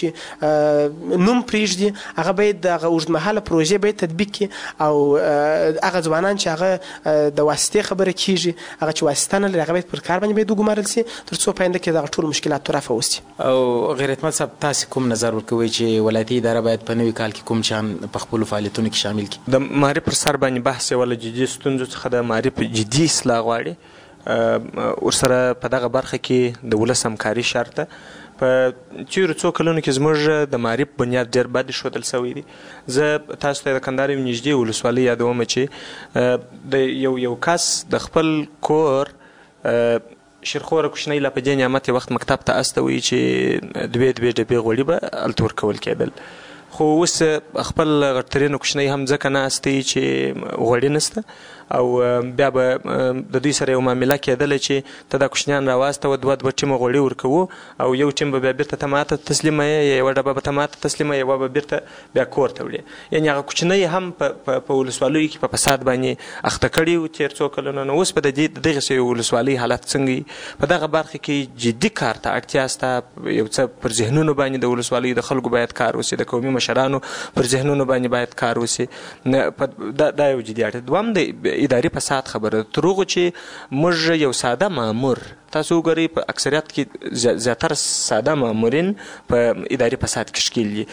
چې نوم پرېږدي، هغه باید دغه اوږدمهاله پروژې باید تطبیق کړي او هغه ځوانان چې هغه د واسطې خبره کېږي، هغه چې واسطه نه لري، هغه باید پر کار باندې باید وګمارل سي، تر څو په آینده کې دغه ټول مشکلات رفع وسي. او غیرتمند صاحب تاسو کوم نظر ورکوي چې ولایتي اداره باید په نوي کال کې کوم شان په خپلو فعالیتونو کې شامل کړي؟ د معارف پر سر باندې بحث یې ولا جدي ستونزو څخه د معارف جدي اصلاح غواړي، ورسره په دغه برخه کې د ولس همکاري شرط ده. په تېرو څو کلونو کې زموږ د معارف بنیاد ډېر بد ایښودل سوی دی. زه تاسو ته د کندهار یو نږدې ولسوالۍ یادوم چې د یو یو کس د خپل کور شیرخوره کوچنۍ لا په دې نعمت یې وخت مکتب ته استوي چې دوې دوې ډبې غوړي به هلته ورکول کېدل، خو اوس خپل غټرینو کوچنی هم ځکه ناستې چې غوړي نشته او بیا به د دوی سره یو معامله کېدله چې ته دا کوچنیان راواستوه دوه دوه ټیمه غوړي ورکوو او یو ټیم به بیا بیرته ته ماته تسلیمه یې یوه ډبه به ته ماته تسلیمه یوه به بیرته بیا کور ته وړې یعنې هغه کوچنی هم په ولسوالیو کې په فساد باندې اخته کړي وو تېر څو کلونه نو اوس په د دغسې ولسوالۍ حالت څنګه په دغه برخه کې جدي کار ته اړتیا شته یو څه پر ذهنونو باندې د ولسوالیو د خلکو باید کار وشي د قومي مشرانو پر ذهنونو باندې باید کار وشي دا یو جدي اړتیا دوهم د اداري فساد خبره تر هغو چې موږ یو ساده مامور تاسو وګورئ په اکثریت کې زیاتره ساده مامورین په اداري فساد کې ښکېل دي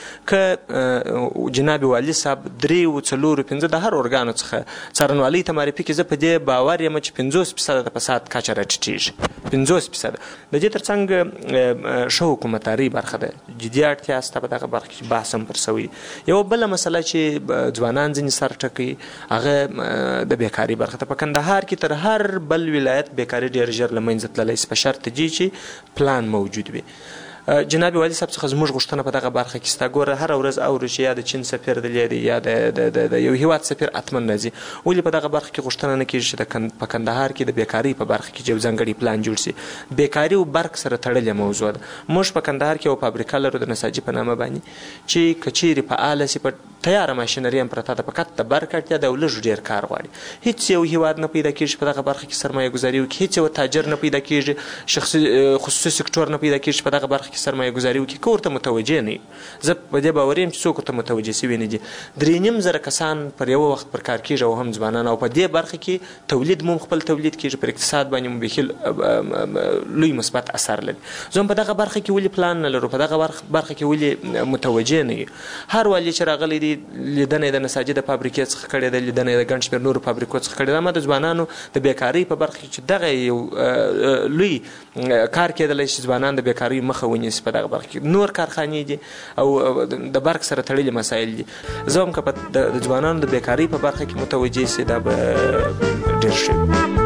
که جناب والي صاحب درې څلورو پنځه د هر ارګانو څخه څارنوالۍ ته معرفي کړي زه په دې باور یم چې پنځوس فیصده د فساد کچه راټیټېږي پنځوس فیصده د دې تر څنګ ښه حکومتدارۍ برخه ده جدي اړتیا شته په دغه برخه کې بحث هم پر سوی یوه بله مسله چې ځوانان ځینې سر ټکوي هغه د بیکاري برخه ده په کندهار کې تر هر بل ولایت بیکاري ډېر ژر له منځه تللی په شرط دی چې پلان موجود وي جناب والي صاحب څخه زموږ غوښتنه په دغه برخه کې ستا ګوره هره ورځ اورو چې یا د چین سفیر دلی دی یا د یو هیواد سفیر حتما راځي ولې په دغه برخه کې غوښتنه نه کېږي چې په کندهار کې د بیکارۍ په برخه کې یو ځانګړی پلان جوړ شي بیکاري او برق سره تړلې موضوع ده موږ په کندهار کې یو فابریکه لرو د نساجي په نامه باندې چې که چیرې فعاله سي په تیاره ماشینري هم پرته ده فقط د برق اړتیا ده او لږ ډېر کار غواړي هېڅ یو هیواد نه پیدا کېږي په دغه برخه کې سرمایه ګذاري وکړي هېڅ یو تاجر نه پیدا کېږي شخصي خصوصي سکتور نه پیدا کېږي په دغه برخه کې سرمایه ګذاري وکړي که ورته متوجه نه وي زه په دې باور یم چې څوک ورته متوجه سوي نه دي درې نیم زره کسان پر یوه وخت پر کار کېږي او هم ځوانان او په دې برخه کې تولید مو خپل تولید کېږي پر اقتصاد باندې مو بیخي لوی مثبت اثر لري زه هم په دغه برخه کې ولې پلان نه لرو په دغه برخه کې ولې متوجه نه یو هر والي چې راغلی دی لیدنه د نساجي د فابریکې څخه کړې ده لیدنه د ګڼ شمېر نورو فابریکو څخه کړې ده اما د ځوانانو د بیکارۍ په برخه کې چې دغه یو لوی کار کېدلی چې ځوانان د بیکارۍ مخه ونیسي په دغه برخه کې نور کارخانې دي او د برق سره تړلي مسایل دي زه هم که د ځوانانو د بیکارۍ په برخه کې متوجه سي دا به ډېر ښه